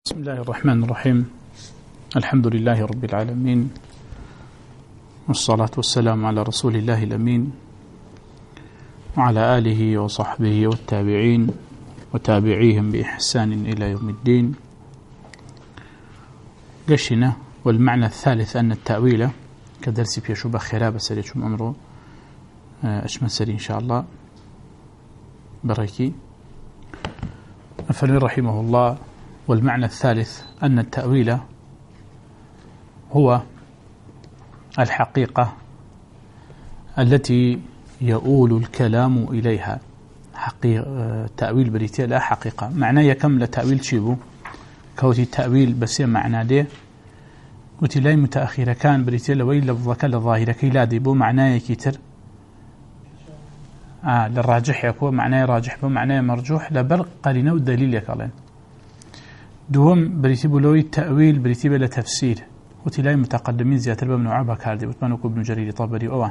بسم الله الرحمن الرحيم. الحمد لله رب العالمين، والصلاة والسلام على رسول الله الأمين وعلى آله وصحبه والتابعين وتابعيهم بإحسان إلى يوم الدين. قشنا والمعنى الثالث أن التأويل كدرس بيشوب خراب سريتشم أمره أشمل سري إن شاء الله بركي أفرمي رحمه الله. والمعنى الثالث أن التأويل هو الحقيقة التي يؤول الكلام إليها. تأويل بريتيا لا حقيقة معناه يكمل تأويل شيبو كوتي تأويل بس معنى ده وتي لا متأخرة كان بريتيا لوي لفظك للظاهرة كي لا ديبو معناه كتر للراجح يكون معناه راجح بو معناه مرجوح لبرق قرينه والدليل يكالين دوم بريتيبو لوي التأويل بريتيبه لتفسير وتلاقي متقدمين زيادة الممنوعة بكاردي وتمنوك ابن جرير طبري أوان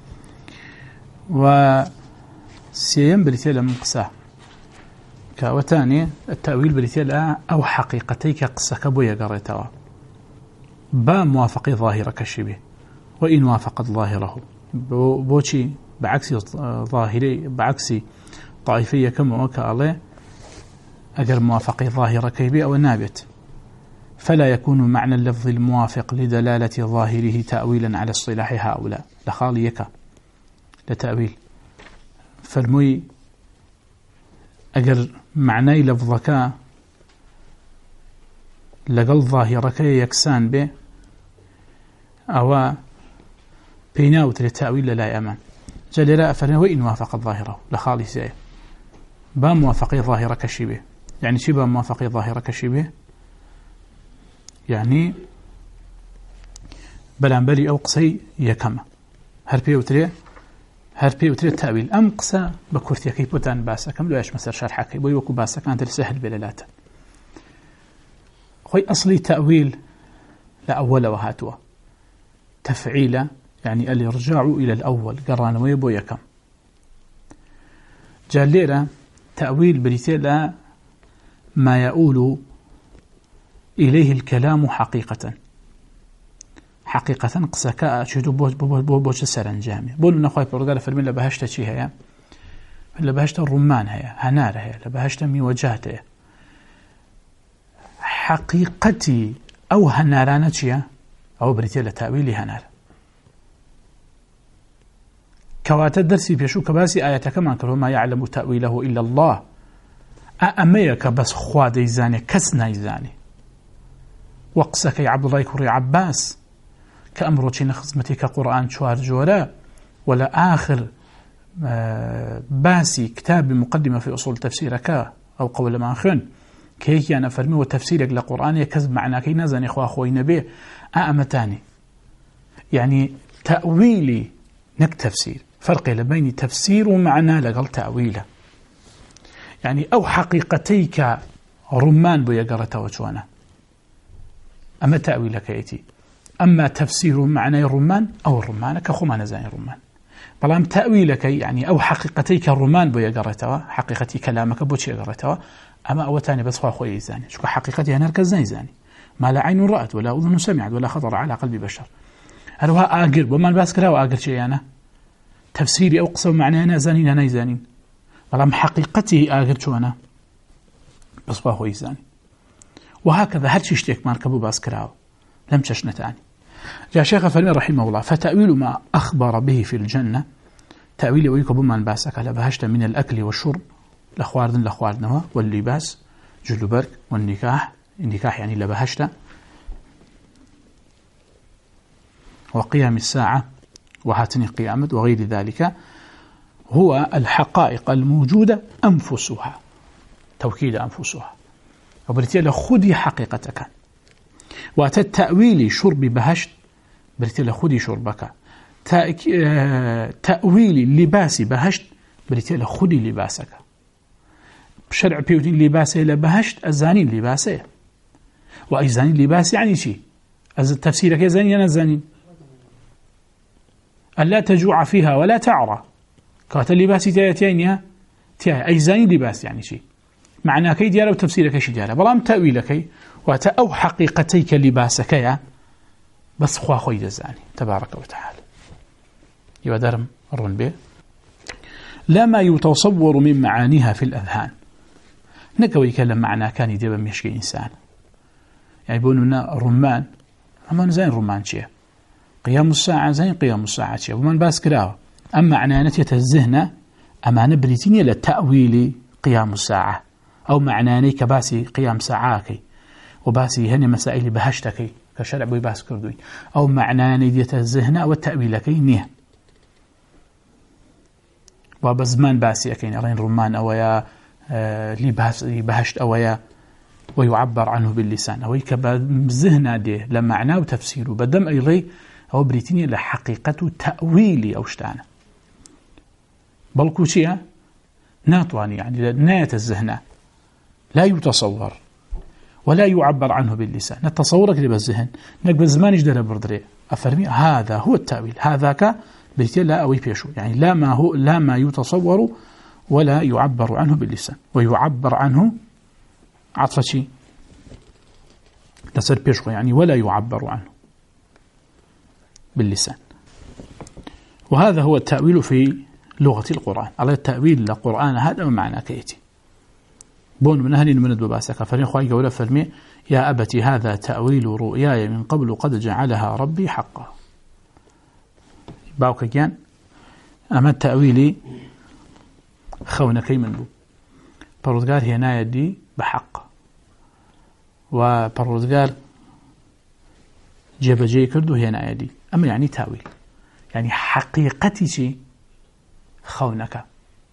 وسيم بريتيبه لمقصاه كوتاني التأويل بريتيبه أو حقيقتي كقصة كبوية قريتها با موافقي ظاهرة كالشبه وإن وافقت ظاهره بوشي بعكس ظاهري بعكس طائفية كما وكالله أجر موافقي ظاهرة كيبي أو نابت فلا يكون معنى اللفظ الموافق لدلالة ظاهره تأويلا على اصطلاح هؤلاء لخاليك لتأويل فالمي أجر معنى لفظك لقل ظاهرك يكسان به أو بيناوت للتأويل لا يأمن جل لا أفرنا وإن وافق ظاهره لخالي سيه با موافقي ظاهرة كشبه يعني شبه موافقي ظاهرة كشبه يعني بلانبلي أو قصي يكما هربي وتري التأويل أم قصة بكورتي كي بوتان باسا كم لو يش مسار شرحة كي بوي وكو باسا كانت السهل بلالات خوي أصلي تأويل لا أول وهاتوا تفعيل يعني الإرجاع إلى الأول قران ويبو يكم جاليرا تأويل بريتيلا ما يؤول إليه الكلام حقيقة قسكاء شدو بوش السرنجامي بولو نخواي برقالة فرمي لبهشتا شي هيا لبهشتا الرمان هيا هنار هيا لبهشتا ميوجات هيا حقيقتي أو هنارانة شيا أو بريتيلا تأويلي هنار كواتا درسي بيشو كباسي آية كمان كرهو ما يعلم تأويله إلا الله أميك بس خواد يزاني كسنا يزاني وقسك يا عبد الله كوري عباس كأمروتين خزمتك قرآن شوار جورا ولا آخر باسي كتاب مقدمة في أصول تفسيرك أو قول ما أخن كيكي أنا فرمي وتفسيرك لقرآن يكذب معنا كي نزاني خوي نبيه أمتاني يعني تأويلي نك تفسير فرق بين تفسير ومعنى لقل تأويله يعني أو حقيقتيك رمان بيقرته وشوانا أما تأويلك يأتي أما تفسير معنى الرمان أو الرمان كخمان زاني الرمان بلام تأويلك يعني أو حقيقتيك الرمان بيقرته حقيقتي كلامك بوشي يقرته أما أوتاني بس خوي زاني شكو حقيقتي أنا ركزني زاني ما لا عين رأت ولا أذن سمعت ولا خطر على قلب بشر هل هو آقر وما الباسكرا وآقر شيء أنا تفسيري أو قصة معنى أنا زانين أنا زانين بلام حقيقتي آقر شو أنا بس هو يزاني وهكذا هرشي اشتيك ما ركبوا باسكراو لم تشنتاني جاء شيخ فرمي رحمه الله فتأويل ما أخبر به في الجنة تأويل ويكبوا ما نباسك على بهشت من الأكل والشرب لخواردنا واللباس جلوبرك والنكاح النكاح يعني لبهشت وقيام الساعة وهاتني قيامة وغير ذلك هو الحقائق الموجودة أنفسها توكيد أنفسها وبرتيلا خذي حقيقتك وتتأويل شرب بهشت برتيلا خذي شربك تأويل لباس بهشت برتيلا خذي لباسك بشرع بيوتين لباسه لبهشت الزانين لباسه وأي زانين لباس يعني شيء تفسيرك يا زانين أنا زانين ألا تجوع فيها ولا تعرى كات اللباس تياتينها أي زانين لباس يعني شيء معناكي ديارة وتفسيرك شي ديارة بلام تأويلك واتا أو حقيقتيك لباسك يا بس خوا خوي دزاني تبارك وتعالى يودرم الرون به لا ما يتصور من معانيها في الأذهان نكوي يكلم معنا كان يديب مشكي إنسان يعني يقولون لنا الرمان أما زين الرمان شيء قيام الساعة زين قيام الساعة شيء ومن باس كراوه أما معنى نتية الذهن أما نبريتيني للتأويل قيام الساعة أو معناني كباسي قيام ساعاكي وباسي هني مسائل بهشتكي كشرع بي باس كردوي أو معناني دية الذهن والتأويلكي نيه وبزمان باسي أكين أرين رمان أويا لي بهشت أويا ويعبر عنه باللسان أو كبذهن دي لمعناه وتفسيره بدم أيضي أو بريتيني لحقيقة تأويلي أو شتانه بلكوشيا ناطواني يعني ناية الذهن لا يتصور ولا يعبر عنه باللسان نتصورك اللي بالذهن نقبل زمان يجدر بردري أفرمي هذا هو التأويل هذاك بريتيا لا أوي بيشو يعني لا ما يتصور ولا يعبر عنه باللسان ويعبر عنه عطفتي لسر بيشو يعني ولا يعبر عنه باللسان وهذا هو التأويل في لغة القرآن على التأويل للقرآن هذا معنى كيتي بون من أهل من الدباسة فرين خواهي قولا فرمي يا أبتي هذا تأويل رؤياي من قبل قد جعلها ربي حقا باوك كان أما التأويل خونكي من بو برودقار هنا يدي بحق وبرودقار جبجي كردو هنا يدي أما يعني تأويل يعني حقيقتي شيء خونك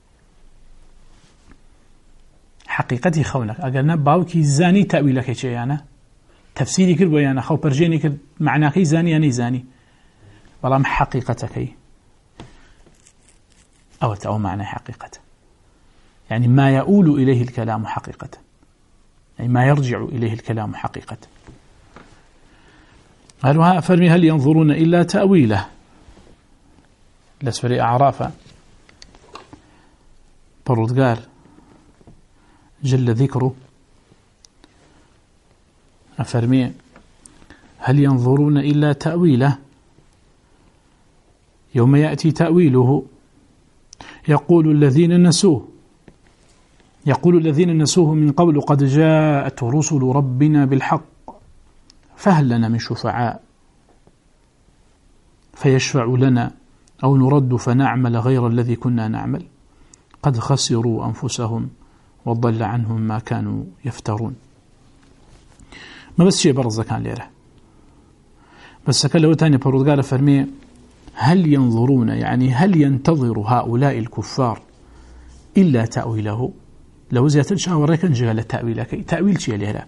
حقيقتي خونك أقلنا باوكي زاني تأويلك شيء يعني تفسيري كربو يعني خو برجيني كرب معناكي زاني يعني زاني بلام حقيقتك أو معنى حقيقة يعني ما يؤول إليه الكلام حقيقة يعني ما يرجع إليه الكلام حقيقة قالوا فرمي هل ينظرون إلا تأويله لسفري أعرافا برودقار جل ذكره أفرمي هل ينظرون إلا تأويله يوم يأتي تأويله يقول الذين نسوه من قبل قد جاءت رسل ربنا بالحق فهل لنا من شفعاء فيشفع لنا أو نرد فنعمل غير الذي كنا نعمل قد خسروا أنفسهم وضل عنهم ما كانوا يفترون ما بس شيء برزة كان ليره بس كان لو تاني برودقال فرمي هل ينظرون يعني هل ينتظر هؤلاء الكفار إلا تأويله لو زيادة الشاورة كان جغل تأويلك تأويل شيء ليره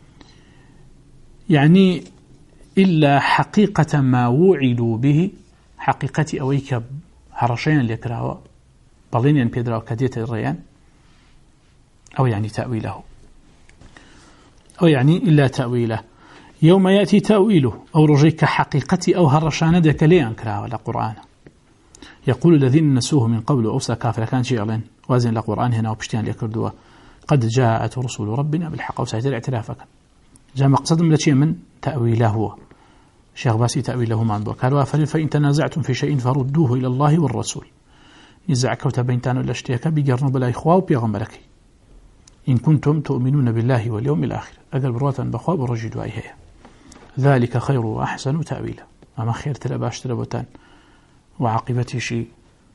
يعني إلا حقيقة ما وعدوا به حقيقتي أويك هرشين لكراوة بلين بيدراو كدية الريان أو يعني تأويله أو يعني إلا تأويله يوم يأتي تأويله أو رجيك حقيقتي أو هرشان دك ليان كراوة لقرآن يقول الذين نسوه من قبل أوسا كافر كان شيء لين وازن لقرآن هنا وبشتين ليكردوا قد جاءت رسول ربنا بالحق وسيد الاعترافك جاء مقصد من شيء من تأويله هو شيخ باسي تأويله ما عنده قالوا فإن تنازعتم في شيء فردوه إلى الله والرسول نزعك وتبينتان الاشتياك بقرن بلا إخوة وبيغمرك إن كنتم تؤمنون بالله واليوم الآخر أقل برواتا بخواب ورجدوا أيها ذلك خير وأحسن تأويلا أما خير تلا باشترى بوتان وعاقبتي شيء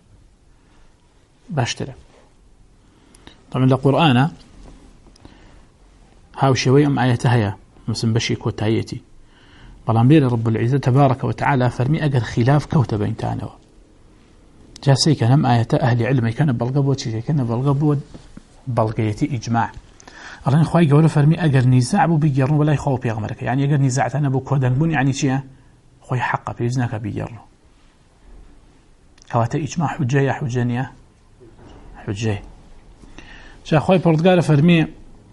باشترى طبعا القرآن هاو شوية آياتها هي مثل بشي كوتايتي بلان بير رب العزة تبارك وتعالى فرمي أقل خلاف كوتبين تانوا جاسي كان آيات أهل علمي كان بلغبوت شيء كان بلغبوت بلغيتي إجماع الله إخوائي قولوا فرمي أقل نزاع بو بيجرن ولا يخوف يغمرك يعني أقل نزاعت أنا بو كودنبون يعني شيء خوي حقا بيزنك بيجرن كواتا إجماع حجية حجانية حجية شا أخوائي بردقال فرمي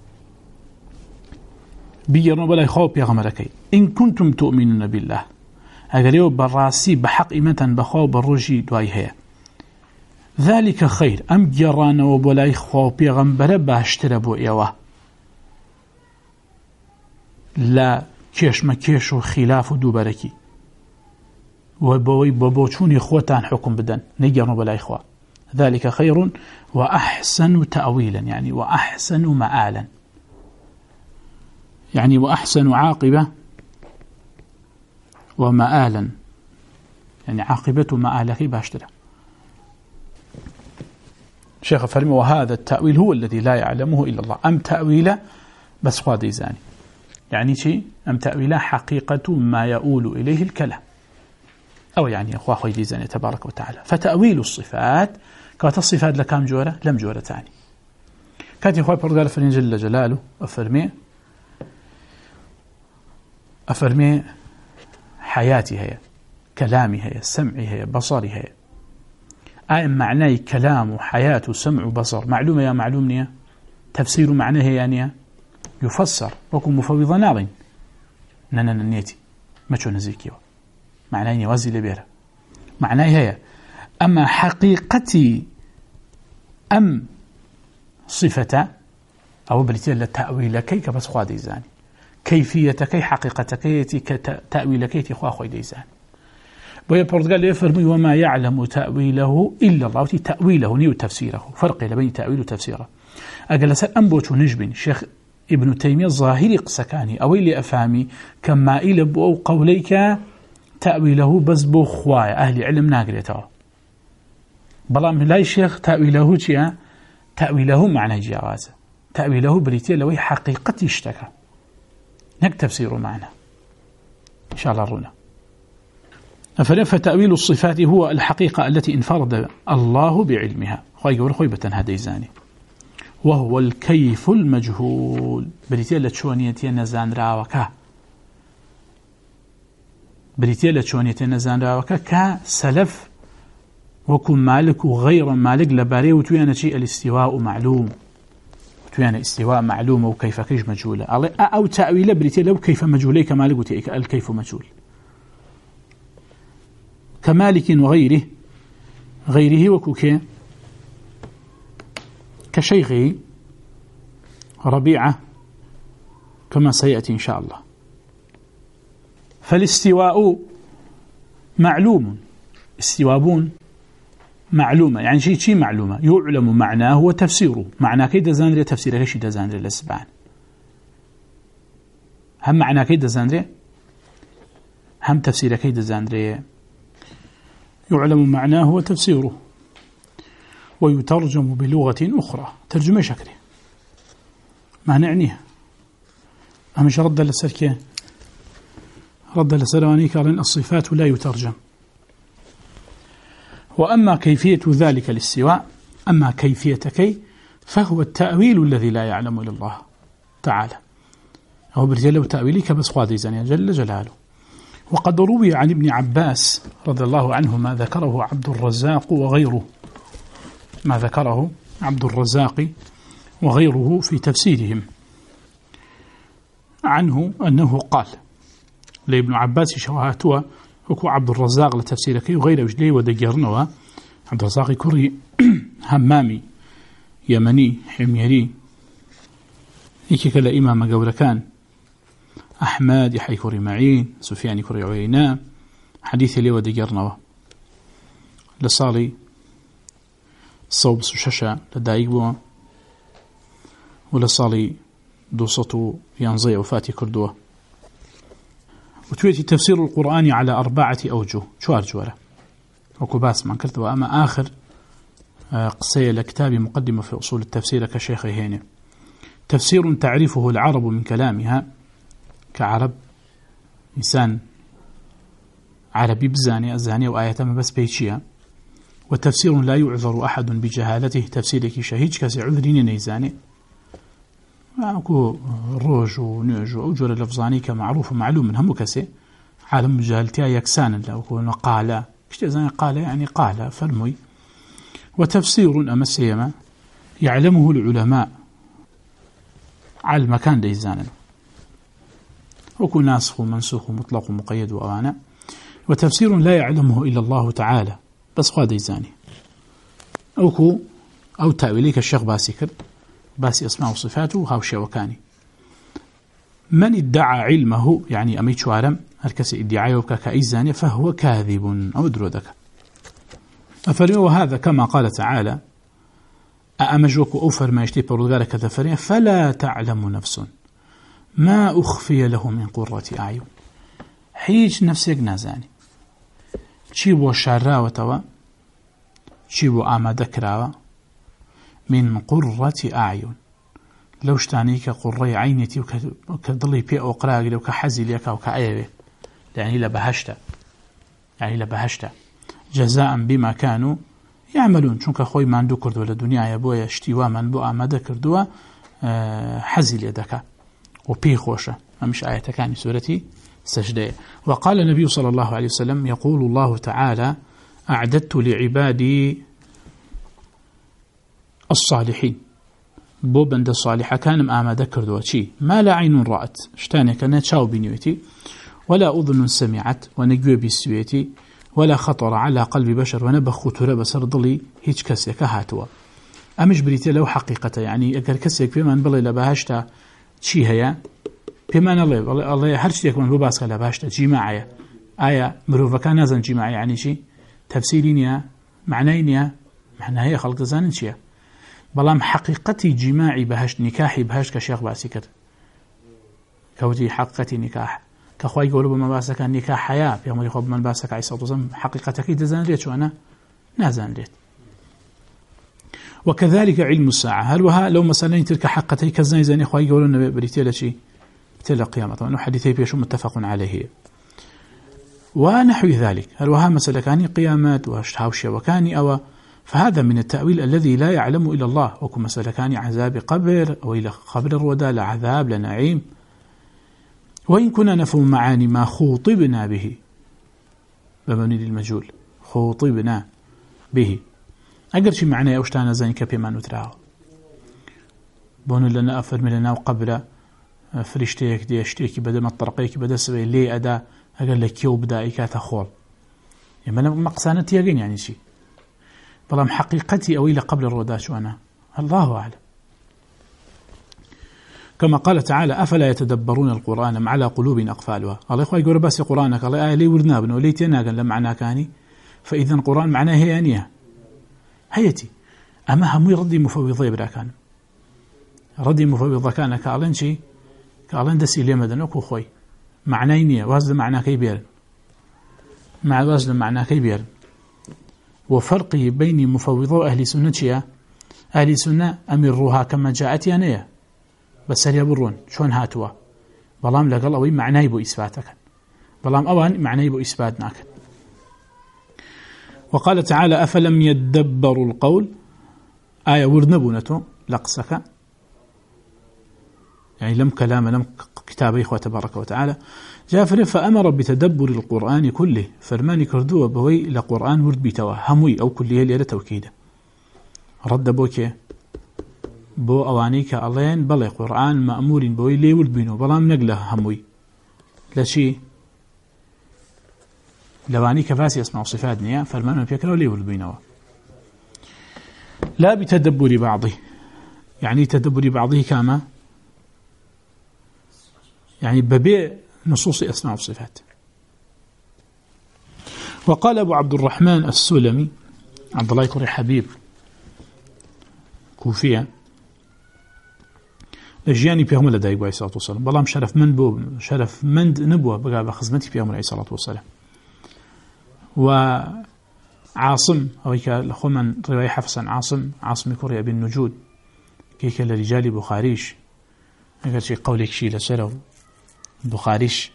بيجرن ولا يخوف يغمرك إن كنتم تؤمنون بالله أقل يو براسي بحق إمتن بخوف بالرجي دواي هي ذلك خير أم جران وبلا إخوة وبيغمبر باشتر بو إيوه لا كيش ما كيش وخلاف دوباركي وبوچون إخوتان حكم بدن نجرن بلا إخوة ذلك خير وأحسن تأويلا يعني وأحسن مآلا يعني وأحسن عاقبة ومآلا يعني عاقبة مآلك باشترى شيخ فرمي وهذا التأويل هو الذي لا يعلمه إلا الله أم تأويله بس قادي زاني يعني شيء أم تأويله حقيقة ما يؤول إليه الكلام أو يعني أخوة خوي زاني تبارك وتعالى فتأويل الصفات كانت الصفات لكام جورة لم جورة تاني كانت أخوة برقال فرين جل جلاله أفرمي حياتي هي كلامي هي سمعي هي بصري هي معناي كلام وحياة وسمع وبصر معلومة يا معلومني تفسير معناه يعني يفسر وكم مفوض ناظن نيتي ما شو نزيكيو معناه يوازي لبيرة معناه هي أما حقيقتي أم صفة أو بلتي للتأويل كيك بس خوادي زاني كيفية كي حقيقة كي تأويل كي تخوا خوي ديزان بويا البرتغال يفرمي وما يعلم تأويله إلا الله تأويله نيو تفسيره فرق بين تأويل وتفسيره أجلس أنبوت نجبن شيخ ابن تيمية الظاهري قسكاني أو اللي أفهمي كما إلى بو قوليك تأويله بس بو خوايا أهل علم ناقريته بلا من لا شيخ تأويله شيء تأويله معنى جوازه تأويله بريتي لوي حقيقة اشتكى هيك تفسيره معنا إن شاء الله رونا فتأويل الصفات هو الحقيقة التي انفرد الله بعلمها خويبة هذا زاني وهو الكيف المجهول بريتيلة شونيتي نزان راوكا بريتيلة شونيتي نزان راوكا كسلف وكم مالك وغير مالك لباري وتوينا شيء الاستواء معلوم تويانا استواء معلوم وكيف كيش مجهولة أو تأويل بريتيلة وكيف مجهولي كمالك وتيك الكيف مجهول كمالك وغيره وكوكي كشيخه ربيعة كما سيأتي إن شاء الله فالاستواء معلوم استوابون معلومة يعني شيء معلومة يعلم معناه وتفسيره معناه كيدا زاندري تفسيره كيش دا زاندري للسبعان هم معناه كيدا زاندري هم تفسيره كيدا زاندري يعلم معناه وتفسيره ويترجم بلغة أخرى ترجمة شكله ما نعنيها أمش رد للسركة رد للسلواني قال الصفات لا يترجم وأما كيفية ذلك الاستواء أما كيفية كي فهو التأويل الذي لا يعلم إلا الله تعالى هو برجل وتأويلي كبس قادي زاني جل جلاله وقد روي عن ابن عباس رضي الله عنه ما ذكره عبد الرزاق وغيره ما ذكره عبد الرزاق وغيره في تفسيرهم عنه أنه قال لابن عباس شواهاتوا وكو عبد الرزاق لتفسيرك وغيره وجلي ودقرنوا عبد الرزاق كوري همامي يمني حميري إيكي كلا إمام قولكان أحمد يحيى كوري معين سفيان كوري عوينا حديث لي ودقرنوا لصالي صوب سوشاشا لدايقوا ولصالي دوسطو ينزي وفاتي كردوه وتويتي تفسير القرآن على 4 أوجه شوار جوارة وكباس من كرت وأما آخر قصية لكتاب مقدمة في أصول التفسير كشيخ هيني تفسير تعرفه العرب من كلامها كعرب إنسان عربي بزاني الزاني وآية ما بس بيتشيها وتفسير لا يعذر أحد بجهالته تفسيرك شهيج كسي عذرين نيزاني أكو روج ونعج وأجر اللفظاني كمعروف ومعلوم من هم كسي عالم جهالتها يكسانا لو كون قال كشتي قال يعني قال فرمي وتفسير أما السيما يعلمه العلماء على المكان ديزانا وكو ناسخ ومنسوخ ومطلق ومقيد وأوانا وتفسير لا يعلمه إلا الله تعالى بس قاد ديزاني أو تأويلي كالشيخ باسي كرد باسي أسماء وصفاته وهاوشي وكاني من ادعى علمه يعني أمي شوارم هركس ادعاء كأيزاني فهو كاذب أو درودك أفرمي وهذا كما قال تعالى أأمجوك أوفر ما يشتي برودغارك كذا فلا تعلم نفس ما أخفي له من قرة أعين حيج نفسك نازاني چی بۆ شاراوەتەوە چی بۆ ئامادەکراوە من قڕەتی ئاعیون لەو شتانەی کە قوڕەی عینێتی و کە دڵی پێ ئۆقراگرێ و کە حەزی لێکا و کە ئەیەوێ یعنی لە بەهەشتە جەزاء بما كانوا يعملون چونکە خۆی ماندوو کردووە لە دنیاە بۆیە شتی وامان بۆ ئامادە کردووە حەزی لێ دەکا و پێی خۆشە ئەمیش ئاەتەکانی سورەتی سجدة. وقال النبي صلى الله عليه وسلم يقول الله تعالى أعددت لعبادي الصالحين بو بند الصالحة كان ما ذكر دوتشي ما لا عين رأت شتاني كانت شاو بنيوتي ولا أذن سمعت ونجوي بسويتي ولا خطر على قلب بشر ونبخ خطر بسر ضلي هيج كسيك هاتوا أمش بريتي لو حقيقة يعني أكر كسيك بما نبلي لبهاشتا شي هيا بما الله هر شيء يكون بباس خلا بهاشتا جماعية آية مروفة كان نازن جماعية يعني شي تفسيرينيا معناينيا معناها هي خلق زانن شيء بلام حقيقتي جماعي بهشت نكاحي بهشت كشيخ باسي كده كوتي حقيقتي نكاح كخواي يقولوا بما باسك النكاح حياة في عمر يخوب من باسك عيسى وطزم حقيقتك دزان ريت شو أنا نازان ريت. وكذلك علم الساعة هل وها لو مثلا تلك حقتي كزين زين خواي يقولوا إنه بريتيلا شيء تلا قيامة طبعا حديثي بيشو متفق عليه ونحو ذلك هل وها مثلا كاني قيامات واشتهاوشي وكاني أو فهذا من التأويل الذي لا يعلم إلا الله وكما مثلا كان عذاب قبر أو إلى قبر الردى لعذاب لنعيم. وإن كنا نفهم معاني ما خوطبنا به بمبني للمجهول خوطبنا به أقر شي معنى أوشتانا زين كبيما نتراه بون لنا أفرمي لنا وقبر فرشتيك دي اشتيك بدل ما الطرقيك بدل سبي لي أدا أقر لك يوب دائكا تخول يعني مقصانة يقين يعني شي بلام حقيقتي أو إلى قبل الردى شو أنا الله أعلم. كما قال تعالى أفلا يتدبرون القرآن أم على قلوب أقفالها الله إخوة يقول بس قرآنك الله آية لي وردنا بنا وليتي أنا قال لما كاني فإذا القرآن معناه هي أنيها هيتي أما هم يردي مفوضي بلا كان ردي مفوضة كان كألين شي كألين دسي لي مدنك وخوي معناينية وازل معناه كيبير مع وازل معناه كيبير. وفرقه بين مفوضة وأهل سنة شيئا أهل سنة أمروها كما جاءت يانية بس هل يبرون شون هاتوا بلام لقل أوي معناه بو إثباتك بلام أوان معناه بو إثباتناك. وقال تعالى أفلم يدبروا القول آية وردنبونته لقصك يعني لم كلام لم كتاب إخوة تبارك وتعالى جافر فأمر بتدبر القرآن كله فرماني كردوه بوي لقرآن ورد بيتوا هموي أو كله ليلة توكيده رد بوكي بو أوانيك ألين بلي قرآن مأمور بوي لي ورد بينو بلام نقله هموي لشي لوانيك فاسي اسمع صفات نيا فرمان بيكرا لي ورد بينو لا بتدبر بعضه يعني تدبر بعضه كما يعني ببيع نصوص أسماء وصفات. وقال أبو عبد الرحمن السلمي عبد الله يكون حبيب كوفيا لجياني بيهم لدى عليه الصلاة والسلام بلام شرف من بو شرف من نبوة بقى بخزمتي بيهم عليه الصلاة والسلام. وعاصم أو كالأخو من رواية حفصا عاصم كوريا بن نجود كيك لرجال بخاريش أقول شيء قولك شيء لسلو بخاريش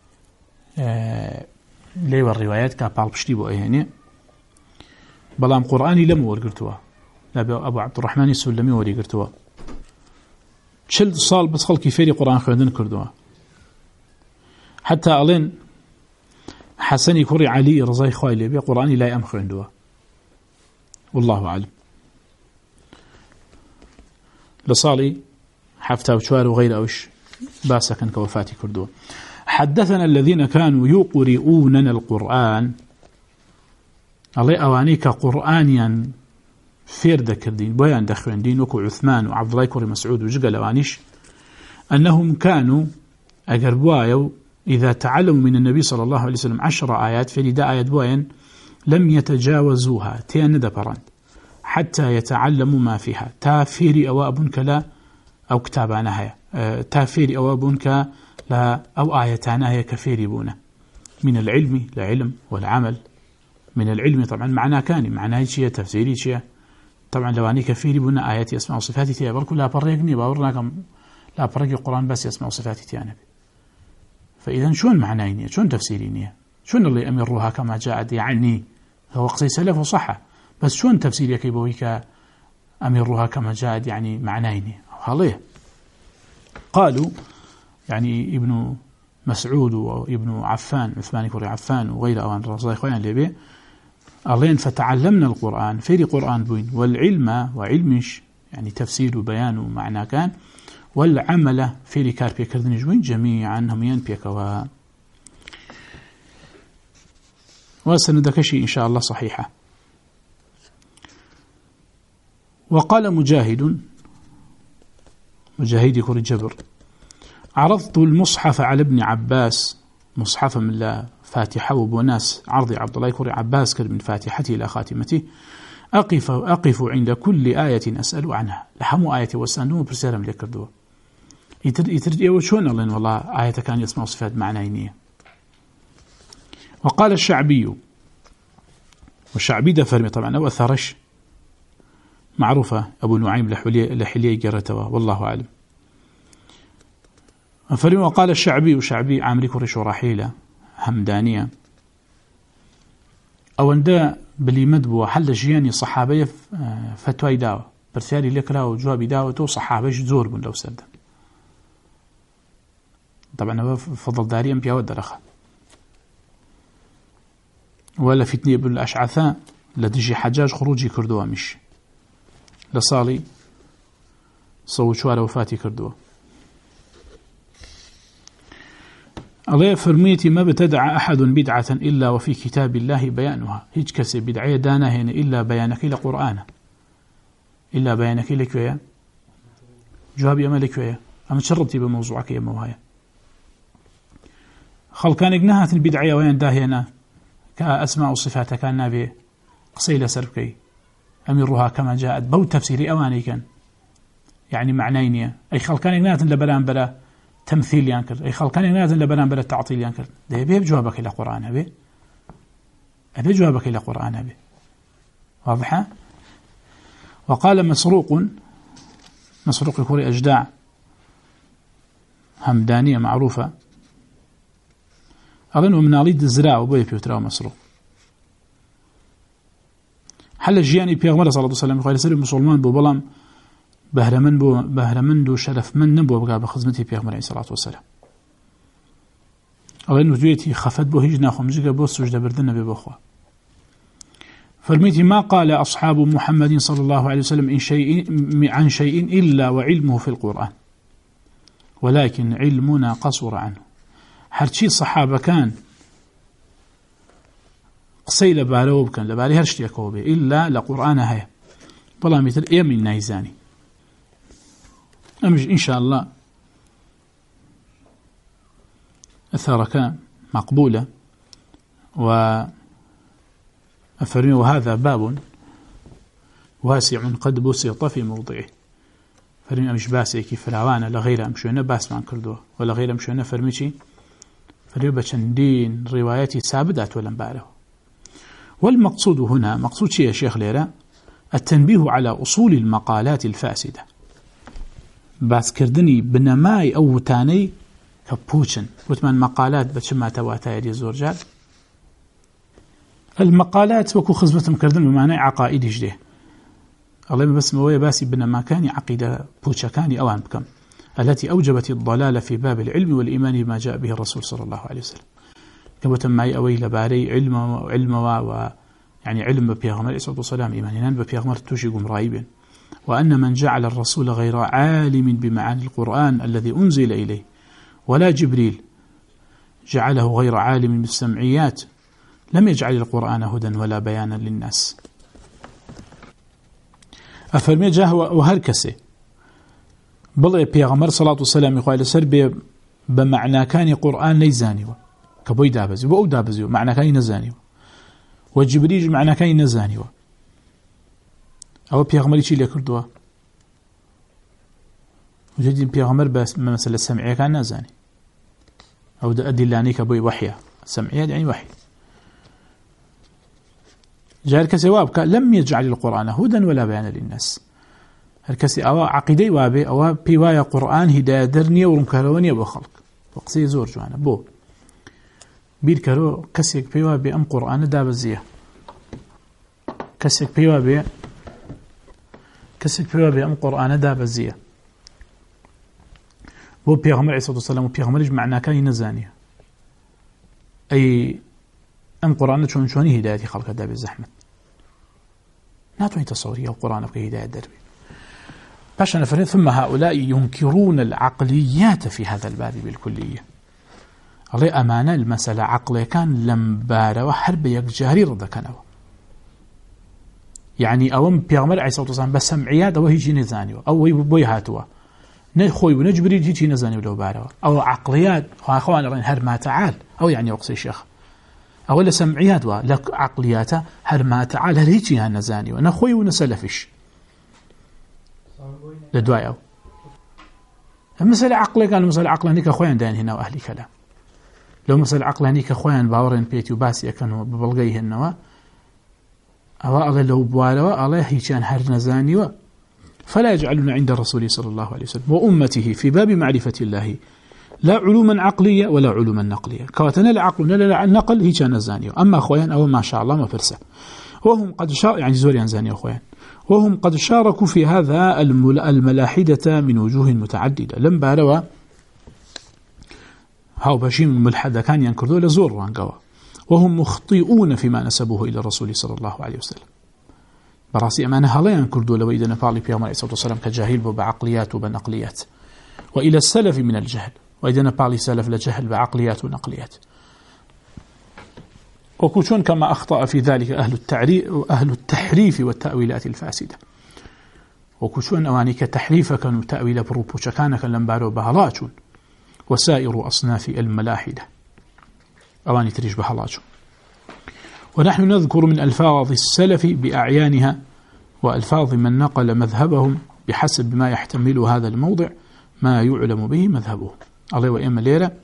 لي والروايات كابال بشتي بو ايهاني بلام قرآني لم ورقرتوا لا أبو عبد الرحمن السلمي ورقرتوا شل صال بس خلقي فيري قرآن خوندن كردوا حتى ألين حسني كوري علي رضاي خوالي بي قرآني لا يأم خوندوا والله أعلم. لصالي حفتا وشوار وغير أوش باسكا كوفاتي كردوا. حدثنا الذين كانوا يقرؤوننا القرآن الله أوانيك قرآنيا فێر دەکردین بۆیان دەخوێندین وەکو عوثمان و عەبدوڵای کوڕی مەسعود و جگە لەوانیش أنهم كانوا أجر بوايو إذا تعلموا من النبي صلى الله عليه وسلم 10 آيات فلدا آيات بواين لم يتجاوزوها تيان دبران حتى يتعلموا ما فيها تافيري أو أبنك لا أو كتابانا هي تافيري أو أبنك لا أو آياتانا هي كفيري بونا من العلم لعلم والعمل من العلم طبعا معناه كاني معناه شيء تفسيري شيء طبعا لواني كفيري بونا آياتي أسماء وصفاتي تيا بركو لا بريقني باورناكم لا بريق القرآن بس أسماء وصفاتي تيانا فإذا شون معناينية شون تفسيرينية شون اللي أمروها كما جاءت يعني هو قصي سلف وصحة بس شون تفسيري كيبويك أمروها كما جاءت يعني معناينية خليه قالوا يعني ابن مسعود وابن عفان عثمان كوري عفان وغير أوان رضي خوان لبي أرين فتعلمنا القرآن في قرآن بوين والعلم وعلمش يعني تفسير وبيان ومعنى كان والعمل في ركار بيكردن جوين جميعا هم ينبيكوا وسندكشي إن شاء الله صحيحة. وقال مجاهد كوري جبر عرضت المصحف على ابن عباس مصحف من لا فاتحة وبناس عرض عبد الله كوري عباس كر من فاتحته إلى خاتمته أقف عند كل آية أسأل عنها لحمو آية وسألوه برسالة من لكردوه يترد شون الله والله آية كان يسمع صفات معناينية. وقال الشعبي والشعبي ده فرمي طبعا أو أثرش معروفة أبو نعيم لحليه جرتوا والله أعلم. فرمي وقال الشعبي وشعبي عامري كوريش ورحيلة همدانية أو أندا بلي مدبو حل جياني صحابية فتوى داوة برثالي لكرا وجوابي داوة تو صحابي زور بن لو سرد طبعا فضل داري أنبياء والدرخة ولا فتنية بالأشعثاء لدجي حجاج خروجي كردوها مش لصالي صوت شوارة وفاتي كردوها. الله فرميتي ما ابتدع أحد بدعة إلا وفي كتاب الله بيانها هيج كسي بدعية دانا هنا إلا بيانك إلى قرآن إلا بيانك إلى كوية جوابي أما لكوية أما تشربتي بموضوعك يا موهاية خلقان اقناهات البدعية وين داهينا كأسماء وصفاتها كان نبي قصيلة سربكي أمرها كما جاءت بو تفسيري أواني كان يعني معنينية أي خلقان اقناهات لبلان بلا تمثيل ينكر أي خلقان اقناهات لبلان بلا تعطيل ينكر ده يبي جوابك إلى قرآن أبي جوابك إلى قرآن أبي واضحة. وقال مسروق كوري أجداع همدانية معروفة أظن من أريد الزراعة وبوي بيوترا مسروق حل جياني بيغمر صلى الله عليه وسلم قال سير مسلمان بوبلام بهرمن دو شرف من نبو بقى بخدمتي بيغمر عليه الصلاة والسلام أظن دويتي خفت بو هجنا خمزقة بو سجد بردنا ببخوة فرميتي ما قال أصحاب محمد صلى الله عليه وسلم عن شيء إلا وعلمه في القرآن ولكن علمنا قصر عنه هرشي صحابة كان قصي لبالوب كان لبالي هرشتي كوبي إلا لقرآن هيا بلا مثل إيمن نايزاني أمج إن شاء الله أثرك مقبولة وأفرمي وهذا باب واسع قد بسيط في موضعه فرمي أمش باسي كيف العوانة لغير أمشونا باس من كردوه ولا غير أمشونا فرميشي فرمي بچندين رواياتي سابدات ولم باله. والمقصود هنا مقصود شيء يا شيخ ليرا التنبيه على أصول المقالات الفاسدة باس كردني بنماي أو تاني كبوشن وثمان مقالات بتشما تواتايا دي زورجال المقالات وكو خزبتهم كردن بمعنى عقائد جديه الله بس مويه باسي بنما كان عقيدة بوشا كان أوان بكم التي أوجبت الضلال في باب العلم والإيمان بما جاء به الرسول صلى الله عليه وسلم كما تماي أوي لباري علم يعني علم ببيغمر عليه الصلاة والسلام إيمانيان ببيغمر توشيقهم رايبين وأن من جعل الرسول غير عالم بمعاني القرآن الذي أنزل إليه ولا جبريل جعله غير عالم بالسمعيات لم يجعل القرآن هدى ولا بيانا للناس. أفرمي جاه وهركسي بلغي بيغمر صلاة والسلام يقول لسر بمعنى كان قرآن نيزاني كبوي دابزي وأو دابزي معنى كان نزاني وجبريل معنى كان نزاني أو بيغمري شي لكردوا وجدين بيغمر بس مثلا السمعية كان نزاني أو أدلاني كبوي وحيا السمعية يعني وحي جاء الكسي وابك لم يجعل القرآن هدى ولا بيانا للناس الكسي أو عقيدي وابي أو بيوايا قرآن هداية درنية ورمكارونية وخلق وقصي زور جوانا بو بيركرو كسيك بيوابي أم قرآن دابزية كسيك بيوابي أم قرآن دابزية بو بيغمر عليه الصلاة والسلام وبيغمر معناه كان ينزانية أي أم قرآن شوني هداية خلق داب الزحمة ناتوني تصوري القرآن في هداية دربي باش نفرد ثم هؤلاء ينكرون العقليات في هذا الباب بالكلية الله أمانة المسألة عقلية كان لم بارا وحرب يكجاري رضا كانوا يعني أوم بيغمر عليه الصلاة والسلام بسمعيات أو هيجي نزاني أو بوي هاتوا نخوي ونجبري جيتي نزاني ولو بارا أو عقليات أخوان رين هرما تعال أو يعني أقصي شيخ أولا سمعيات لك عقلياته هرما تعال هل هيجي هالنزاني ونخوي ونسلفش لدواء أو المسألة عقلية كان المسألة عقلية هنيك أخوان دين هنا وأهلي كلام لو مسألة عقلية هنيك أخوان باورين بيتي وباسي كانوا ببلغيه النوا أو الله لو بوالوا الله هيجي هالنزاني فلا يجعلون عند الرسول صلى الله عليه وسلم وأمته في باب معرفة الله لا علوما عقلية ولا علوما نقلية كواتنا العقل لا النقل هي كان زانية أما أخوان أو ما شاء الله ما فرسه وهم قد يعني زوريان زانية أخوان وهم قد شاركوا في هذا الملاحدة من وجوه متعددة لم باروا هاو باشين الملحدة كان ينكردوا لزور وانقوا وهم مخطئون فيما نسبوه إلى الرسول صلى الله عليه وسلم براسي أمانة هلا ينكردوا لو إذا نفعل بيامر عليه الصلاة والسلام كجاهل بعقليات وبنقليات وإلى السلف من الجهل وإذا نبالي سلف لجهل بعقليات ونقليات وكوشون كما أخطأ في ذلك أهل التحريف والتأويلات الفاسدة وكوشون أوانيك تحريف كانوا تأويل بروبوشا كان لنبارو بهلاجون وسائر أصناف الملاحدة أواني تريش بهلاجون ونحن نذكر من ألفاظ السلف بأعيانها وألفاظ من نقل مذهبهم بحسب ما يحتمل هذا الموضع ما يعلم به مذهبه الله وإما ليرة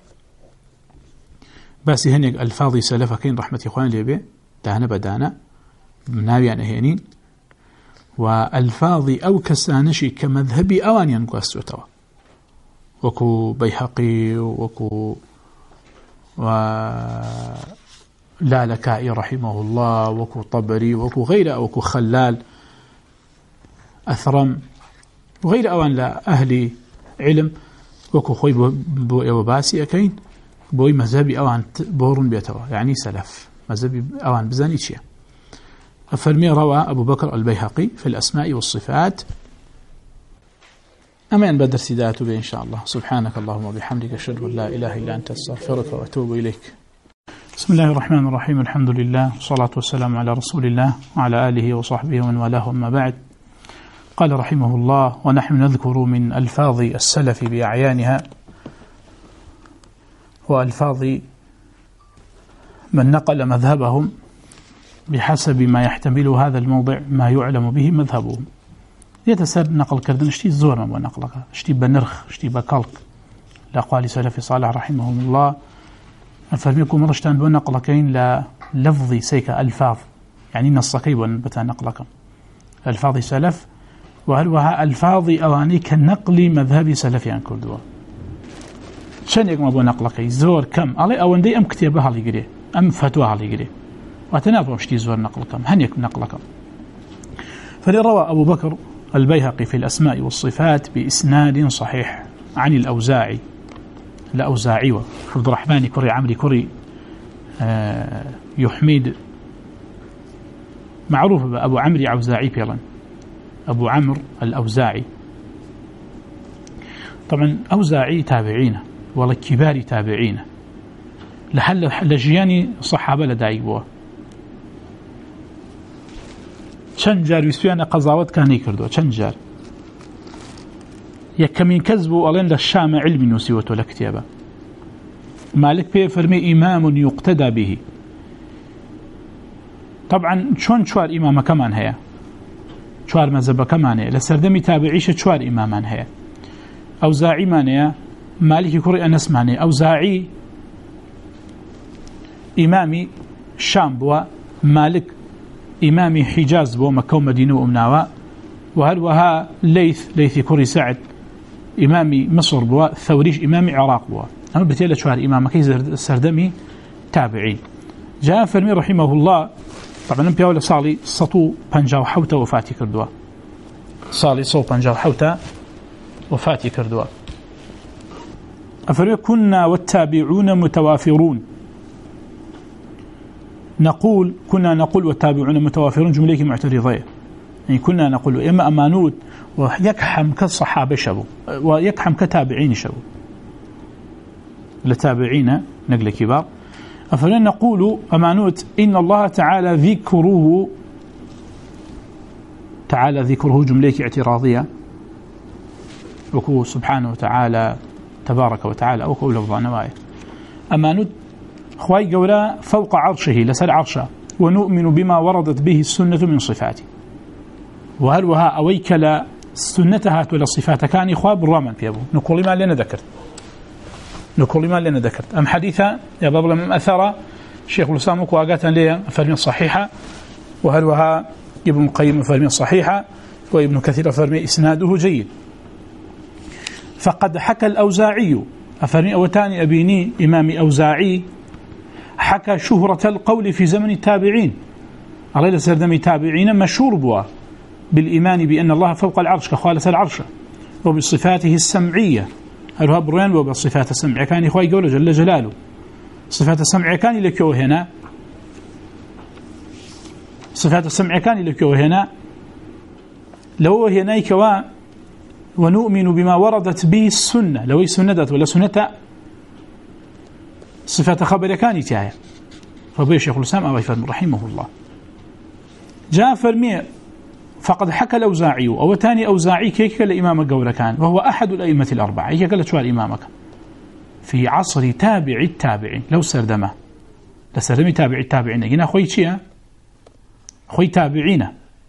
بس هنيك ألفاظ سلفة كين رحمة إخوان ليبي دانا بدانا ناوي عن هينين وألفاظ أو كسانشي كمذهبي أوان ينقو السوتوا وكو بيهقي وكو لالكائي رحمه الله وكو طبري وكو غير وكو خلال أثرم وغير أوان لا أهل علم وكو خوي بو باسي أكين بوي مذهبي أوان بورون بيتوا يعني سلف مذهبي أوان بزاني شيء أفرمي روى أبو بكر البيهقي في الأسماء والصفات أما أن بدر سيداته به إن شاء الله سبحانك اللهم وبحمدك أشهد أن لا إله إلا أنت أستغفرك وأتوب إليك بسم الله الرحمن الرحيم الحمد لله والصلاة والسلام على رسول الله وعلى آله وصحبه ومن والاه أما بعد قال رحمه الله ونحن نذكر من ألفاظ السلف بأعيانها وألفاظ من نقل مذهبهم بحسب ما يحتمل هذا الموضع ما يعلم به مذهبهم يتسر نقل كردن اشتي الزور ما نقلك اشتي بنرخ اشتي بكالك لأقوال سلف صالح رحمهم الله فرميكم مرشتان بنقلكين للفظ سيك ألفاظ يعني نصكي بتا نقلك ألفاظ سلف وهلوها ألفاظ أواني كنقل مذهب سلفيان كردوا شان يقوم أبو نقلك زور كم علي أو أندي أم كتابها ليقري أم فتوها ليقري وأتنافهم اشتي زور نقل كم هن يكون نقل كم فلروى أبو بكر البيهقي في الأسماء والصفات بإسناد صحيح عن الأوزاعي عبد الرحمن كري عمري كري يحميد معروف أبو عمري أوزاعي بيلا أبو عمرو الأوزاعي طبعا أوزاعي تابعين ولا كبار تابعين لجياني صحابة لدايقوا چەند جار ویسپیانە قەزاوت کانی کردووە چەند جار یەکەمین کەس بوو ئەڵێن لە شامە علمی نووسیوەتەوە لە کتێبە مالك پێ فەرمی ئیمام یوقتەدا به طبعا چۆن چوار ئیمامەکەمان هەیە چوار مەذهبەکەمان هەیە لە سەردەمی تابعیشە چوار ئیمامان هەیە ئەوزاعیمان هەیە مالکی کوڕی ئەنەسمان هەیە ئەوزاعی ئیمامی شام بووە مالك إمامي حجاز بو مكة ومدينة وأمناوة وهروها ليث كوري سعد إمامي مصر بو ثوريش إمامي عراق بو أما بتيلا شوار إمام كي سردمي تابعين جاء فرمي رحمه الله طبعا نبي أولا صالي سطو بنجاو حوتا وفاتي كردوا صالي صو بنجاو حوتا وفاتي كردوا أفرمي كنا والتابعون متوافرون كنا نقول والتابعون متوافرون جملة معترضية يعني كنا نقول إما أمانود ويكحم كالصحابة شبو ويكحم كتابعين شبو لتابعين نقل كبار أفلا نقول أمانود إن الله تعالى ذكره جملة اعتراضية وكو سبحانه وتعالى تبارك وتعالى أو كو لفظان واي أمانود خواي قولا فوق عرشه لسر عرشه ونؤمن بما وردت به السنة من صفاته وهل وها أويكلا سنتها ولا صفات كان إخوة بالرامن بيبو نقول ما لنا ذكرت أم حديثا يا بابا من أثر شيخ الإسلام وقاقات لي فرمي صحيحة وهل وها ابن القيم فرمي صحيحة وابن كثير فرمي إسناده جيد فقد حكى الأوزاعي أفرمي أوتاني أبيني إمامي أوزاعي حكى شهرة القول في زمن التابعين على سردم التابعين مشهور بوا بالإيمان بأن الله فوق العرش كخالة العرش وبصفاته السمعية هل هو برين وبصفات السمعية كان إخوة يقول جل جلاله صفات السمعية كان لكيو هنا صفات السمعية كان لكيو هنا لو هنا كوا ونؤمن بما وردت به السنة لو سندت ولا سنة صفات خبر كان يتعي فبي شيخ الإسلام أبي فرم رحمه الله جاء فرمي فقد حكى الأوزاعي أو تاني أوزاعي كيك الإمام قول كان وهو أحد الأئمة الأربعة هي قالت شو الإمامك في عصر تابع التابعين لو سردمه لسردمي تابع التابعين هنا خوي شيء خوي تابعين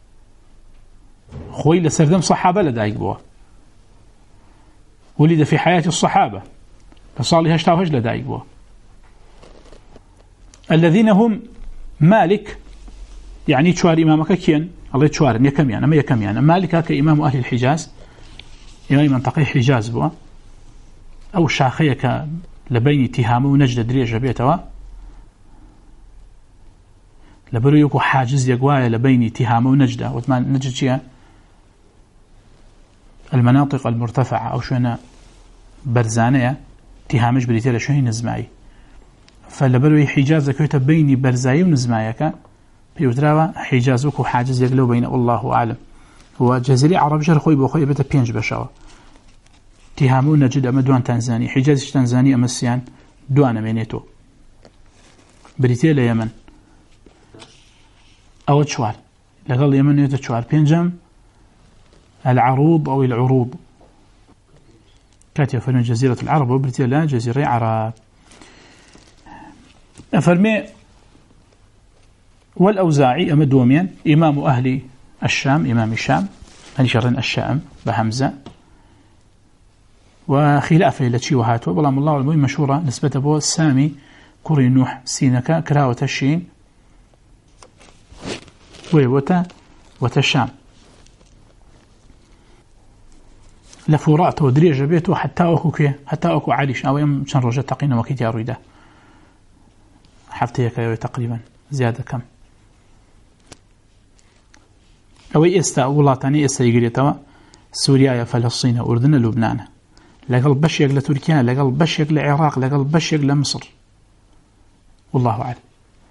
خوي لسردم صحابة لدايق بوا ولد في حياة الصحابة فصالي هشتاوهج لدايق بوا الذين هم مالك يعني شوار إمامك كين الله شوار يكم يعني ما يكم يعني مالك كإمام أهل الحجاز إمام منطقة حجاز بوا أو شاخيك لبين تهامه ونجد دريجة بيتوا لبرو يكو حاجز يقوايا لبين تهامه ونجده وثمان نجد شيء المناطق المرتفعة أو شونا برزانية تهامش بريتيلا شوين نزمعي فلبروي حجاز كويت بيني برزاي ونزمايك بيوتراوا حجازك وحاجز يقلو بين الله أعلم هو جزيري عرب جر خوي بوخوي بتا بينج بشاوا تهامو نجد أما دوان تنزاني حجازش تنزاني أما السيان دوان مينيتو بريتيلا يمن أو تشوار لقال يمن يتشوار بينجم العروض أو العروض كاتيا فرمي جزيرة العرب وبريتيلا جزيرة عرب أفرمي والأوزاعي أمدوميا إمام أهل الشام إمام الشام أهل شرين الشام بهمزة وخلافه لتشي وهاتوا بلام الله والمهم مشهورة نسبة أبو السامي كوري نوح سينكا كراوة الشين وتشام لفورات ودريجة بيته حتى أكو عاليش أو يوم شن رجل تقينا وكيت يرويده حفتيك تقريبا زيادة كم أو إستا ولاتاني إستا يقريتوا سوريا فلسطين أردن لبنان لقل بشيق لتركيا لقل بشيق لعراق لقل بشيق لمصر والله أعلم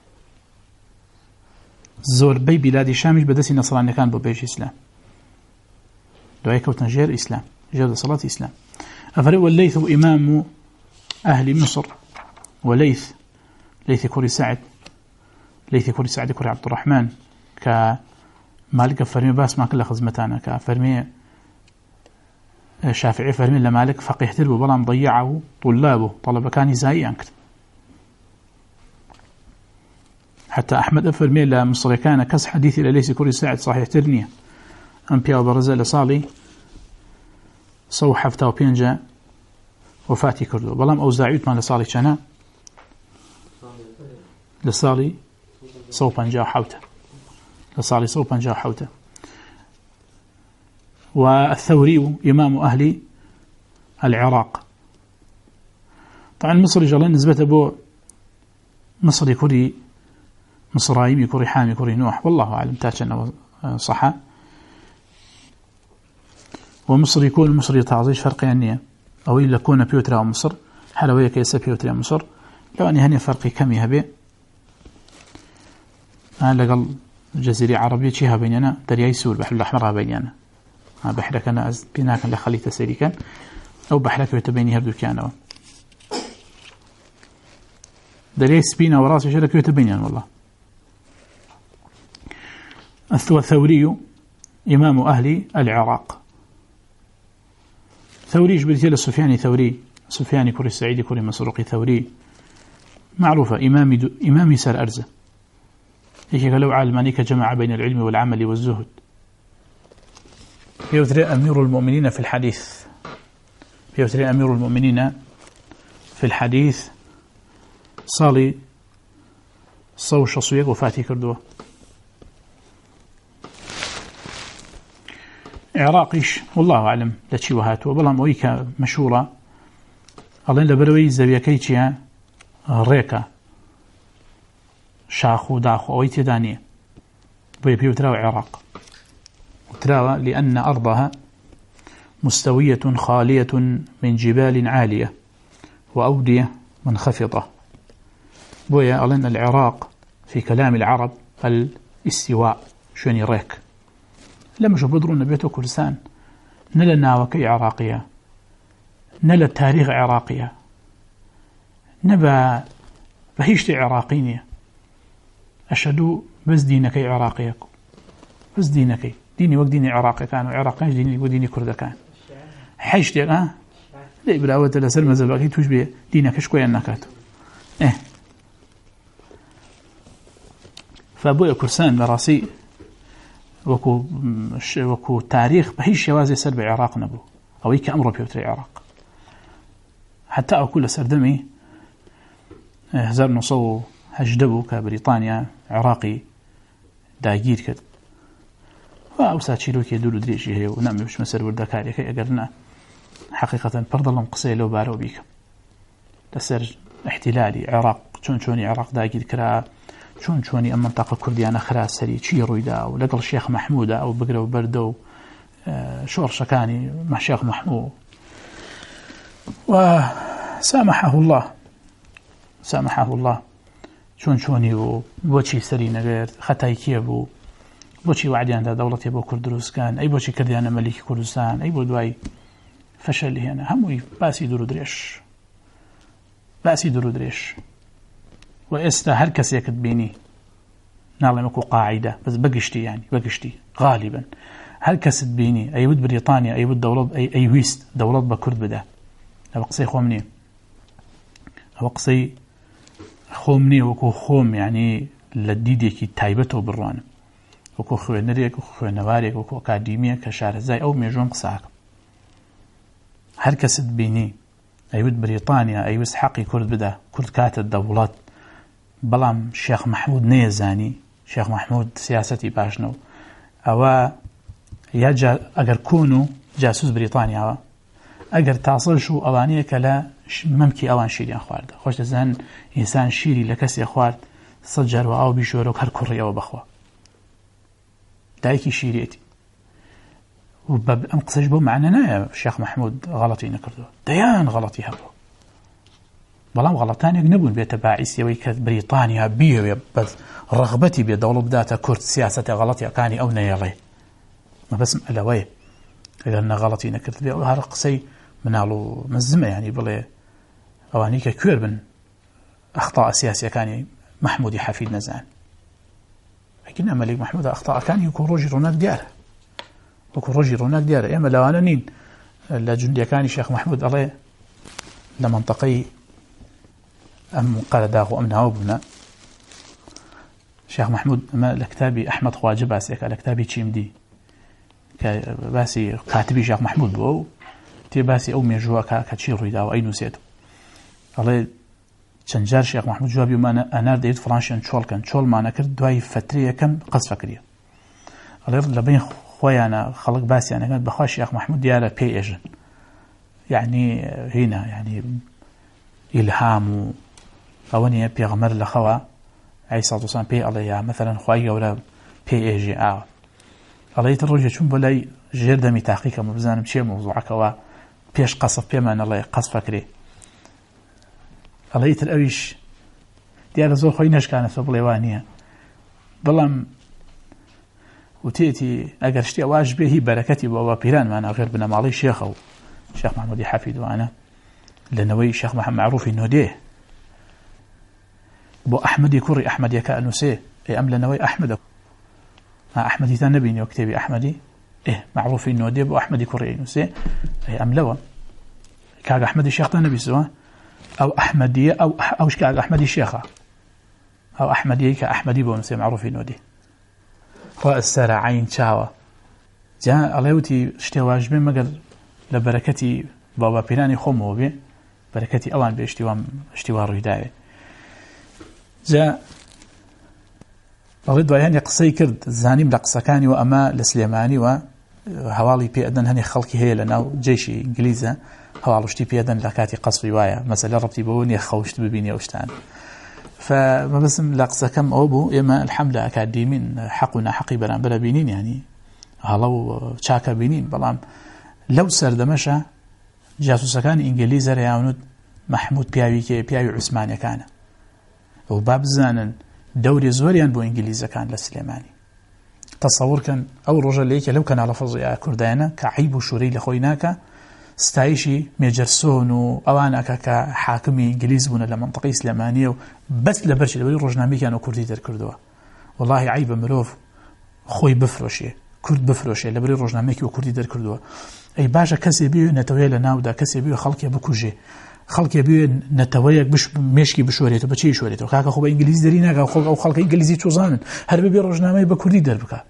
زور بي بلاد الشام بدسي نصراني كان ببيش إسلام دعيك وتنجير إسلام جاد صلاة إسلام أفرق والليث إمام أهل مصر وليث كوري سعد كوري عبد الرحمن مالك فرمي باس ما كل خزمتانا كفرمي شافعي فرمي لمالك فقيه تلبو بلام ضيعه طلابه طلب كان زاي أنكر حتى أحمد فرمي لمصر كان كس حديثي لليس كل ساعد صحيح ترنية أمبيا وبرزة لصالي صو حفتا وبينجا وفاتي كردو بلام أوزاعيت ما لصالي كان لصالي صو بنجا حوته لصالي صو بنجا حوته والثوري إمام أهل العراق طبعا مصري جلين نسبة أبو مصري كوري مصرايمي كوري حامي كوري نوح والله أعلم تاجنا صحة ومصري يكون مصري تعزيش فرق يعني أو إلا كون بيوترا مصر حلوية كيسا بيوترا مصر لو أني هني فرقي كم يهبي أنا لقل جزيرة عربية شيها بيننا درياي سور بحر الأحمر بيننا بحرك أنا بناك لخليت سيريكا أو بحرك يتبيني هردو كانوا درياي سبينا وراسي شرك يتبيني والله الثوري إمام أهل العراق ثوري جبريل السفياني ثوري سفياني كوري السعيدي كوري مسروقي ثوري معروفة إمامي سر أرزة هيك لو علمانيك جمع بين العلم والعمل والزهد يوثري أمير المؤمنين في الحديث يوثري أمير المؤمنين في الحديث صالي صو شصويق وفاتي كردوه عراقيش والله أعلم لتشي وهاتوا بلام ويكا مشهورة الله لبروي زبيكيتشيا ريكا شاخو داخو أويتي دانية بيبيو تراوى عراق وتراوى لأن أرضها مستوية خالية من جبال عالية وأودية منخفضة بويا ألين العراق في كلام العرب الاستواء شوني ريك لما شو بدرون بيته كردستان نلا ناوكي عراقية نلا تاريخ عراقية نبا بهيشتي عراقينية أشهدوا بس دينكي عراقية بس دينكي ديني وقت ديني عراقي كانوا عراقيش ديني وديني كرد كان حيشتي لا براوة لسر مزباقي توش بيه دينك شكوية نكاتو فأبويا كرسان براسي وكو تاريخ بهيش شوازي سر بعراق نبو أو إيك أمره بيوتري عراق حتى أكل سردمي هزار نصو هجدبو كبريطانيا عراقي داگیر کرد و ئەوسا چیرۆکی دوور و درێژی هەیە و نامێ بچمە سەر وردەکاریەکەی ئەگەر نا حقیقەتەن پڕدەڵم قسەی لەو بارەوە بیکەم لەسەر احتیلالی عێراق چۆنی عێراق داگیر کرا چۆنی ئەم منتەقە کوردیانە خرا سەری چی ڕوویدا و لەگەڵ شێخ مەحموودە ئەو بگرە و بەردە و شۆڕشەکانی شێخ مەحموود و سامحه الله چۆنی و بۆچی سەری نەگەرد خەتای کێ بوو بۆچی وعدیاندا دەوڵەتی بۆ کورد دروستکان ئەی بۆچی کردیانە مەلیکی کوردستان ئەی بۆ دوای فەشەلی هێنا هەمووی باسی دوور و درێژ و ئێستا هەر کەسێکت بینی ناڵێم وەکو قاعیدە بەس بەگشتی غالیبن هەر کەست بینی ئەیوت بریتانیا ئەیوت دەوڵەت ئەیویست دەوڵەت بە کورد بدە ئەوە قسەی خۆم نییە ئەوە قسەی خۆم نییە وەکو خۆم یعنی لە دیدێکی تایبەتەوە بڕوانم وەکو خوێنەرێک و خوێنەوارێک وەکو ئەکادیمیە کە شارەزای ئەو مێژوم قساکەم هەر کەست بینی ئەیوت بریتانیا ئەیویست حەقی کورد بدە کورد کاتە دەوڵەت بەڵام شێخ مەحموود نەیەزانی شێخ مەحموود سیاسەتی باشنەوە ئەوە یا ئەگەر کۆن و جاسوس بریتانیاوە ئەگەر تاسەش و ئەوانەیە کە لە مەمکی ئەوان شیریان خواردە خۆش دەزان ئینسان شیری لە کەسێ خوارد سەد جار و ئاو بیشۆرە و هەر کوڕیەوە بەخوا دایکی شیرێتی و ئەم قسەش بۆ معنە نایە شێخ مەحموود غەڵەتی نەکردووە دەیان غەڵەتی هەبوو بەڵام غەڵەتانێک نەبوون بێتە باعیسیەوەی کە بریتانیا بیەوێ بە ڕەغبەتی بێ دەوڵەت بداتە کورد سیاسەتە غەڵەتیەکانی ئەو نەیەڵێ مەبەسم ئەلەوەیە ئەگەر نەغەڵەتی نەکرد بێ ئەو هەر قسەی مناڵ و مەزمە یعنی بڵێ ئەوانەی کە کوێر بن ئەخطاء سیاسیەکانی مەحموودی حەفید نەزان لكن ملك محمود أخطاء كان يكون روجي روناك دياره إما لو أنا نين لجندي كان الشيخ محمود الله لمنطقي أم قال داغو أم ناوبنا الشيخ محمود ما لكتابي أحمد خواجه باسي كالكتابي تشيمدي باسي كاتبي الشيخ محمود بو تي باسي أو ميجوا كاتشير ريدا وأي نسيتو الله چەندجار شێخ محمود جوابی ئەنار دەیت فڵانشیان چۆڵکەن چۆڵمانە کرد دوای فترەیەکەم قەسفە کردیە ئەڵێ لەبین خۆیانە خەڵک باسییانەکەن بەخوا شێخ محمود دیارە پێی ئێژن یعنی هینە یعنی ئیلهام و ئەوە نیە پێغەمبەر لە خەوە عیسی سەڵام پێی ئەڵێ یا مەثەلەن خوای گەورە پێی ئێژی ئاوە ئەڵێ تر ڕۆژێ چوون بۆ لای ژێر دەمی تاقیکەم و بزانم چیە مەوزوعەکەوە پێش قەسف پێمان ئەڵێ قەسفە کرێ ئەڵێ تر ئەویش دیارە زۆر خۆی نەشکانە بڵێ وان نییە بەڵام وتێتی ئەگەر شتی ئەواش بێ هی بەرەکەتی بۆەوە پیرانمانە غێر بنەماڵی شێخە و شێخ محەممەدی حەفیدوانە لەنەوەی شێخ محەممەد معروفی نۆدێ بۆ ئەحمەدی کوڕی ئەحمەدیەکە ئەنووسێ ئەم لەنەوەی ئەحمەدە ئەحمەدیتان نەبینیەوە کتێبی ئەحمەدی معروفی نۆدێ بۆ ئەحمەدی کوڕی ئەنووسێ ئەم لەوە کاک ئەحمەدی شێختان نەبیستەوە أو أحمدية أو شكاك أحمدي شيخة أو أحمدية كأحمدي بونسي معروفين ودي رأس سارة عين شاوة جاء الله اشتي واجبين مقال لبركتي بابا بيراني خمو بي بركتي أوان باشتوى الرداية جاء الله دواء هني قصي كرد زانيم لقصكاني وأما لسليماني وهوالي بي أدن هني خلقي هي لنا جيشي إنجليزة هەواڵشتی پێدەن لە کاتی قەسفی وایە مەسەلە ڕەبتی بەوە نیە خەوشت ببینی ئەوشتان فمەبەستم لە قسەکەم ئەوە بوو ئێمە الحەمدە ئەکادیمین حەق و ناحەقی بەرامبەرە بینین ینی هەڵە و چاکە بینین بەڵام لەو سەردەمەشە جاسوسەکانی ئینگلیز ڕێیاونوت مەحموود پیاوی عوسمانیەکانە و با بزانن دەوری زۆریان بۆ ئینگلیزەکان لە سلێمانی تەسەوڕکەن ئەو ڕۆژە لەیەکە لەو کەناڵە فەزڵیا کوردایانە کە عیب و شوورەی لە خۆی ناکە ستایشی مێجەرسۆن و ئەوانەکە کە حاکمی ئینگلیز بوون لە منطقەی سلێمانیە و بەس لە بەرچی لەبەری ڕۆژنامەیەکیان و کوردی دەرکردووە والله عیبە مرۆڤ خۆی بفرۆشێ کورد بفرۆشێ لەبەری ڕۆژنامەیەکی و کوردی دەرکردووە ئەی باشە کەسێ بێ نەتەوەیە لە ناودا کەسێ بێ خەڵکێ بکوژێ خەڵکێ بێ نەتەوەیەک مێشکی بشۆرێتەوە بەچی شۆرێتەوە کاکە خۆ بە ئینگلیزی دەری ناکا ئەو خەڵکە ئینگلیزی تۆزانن هەر بێ ڕۆژنامەی بە کوردی دەربکە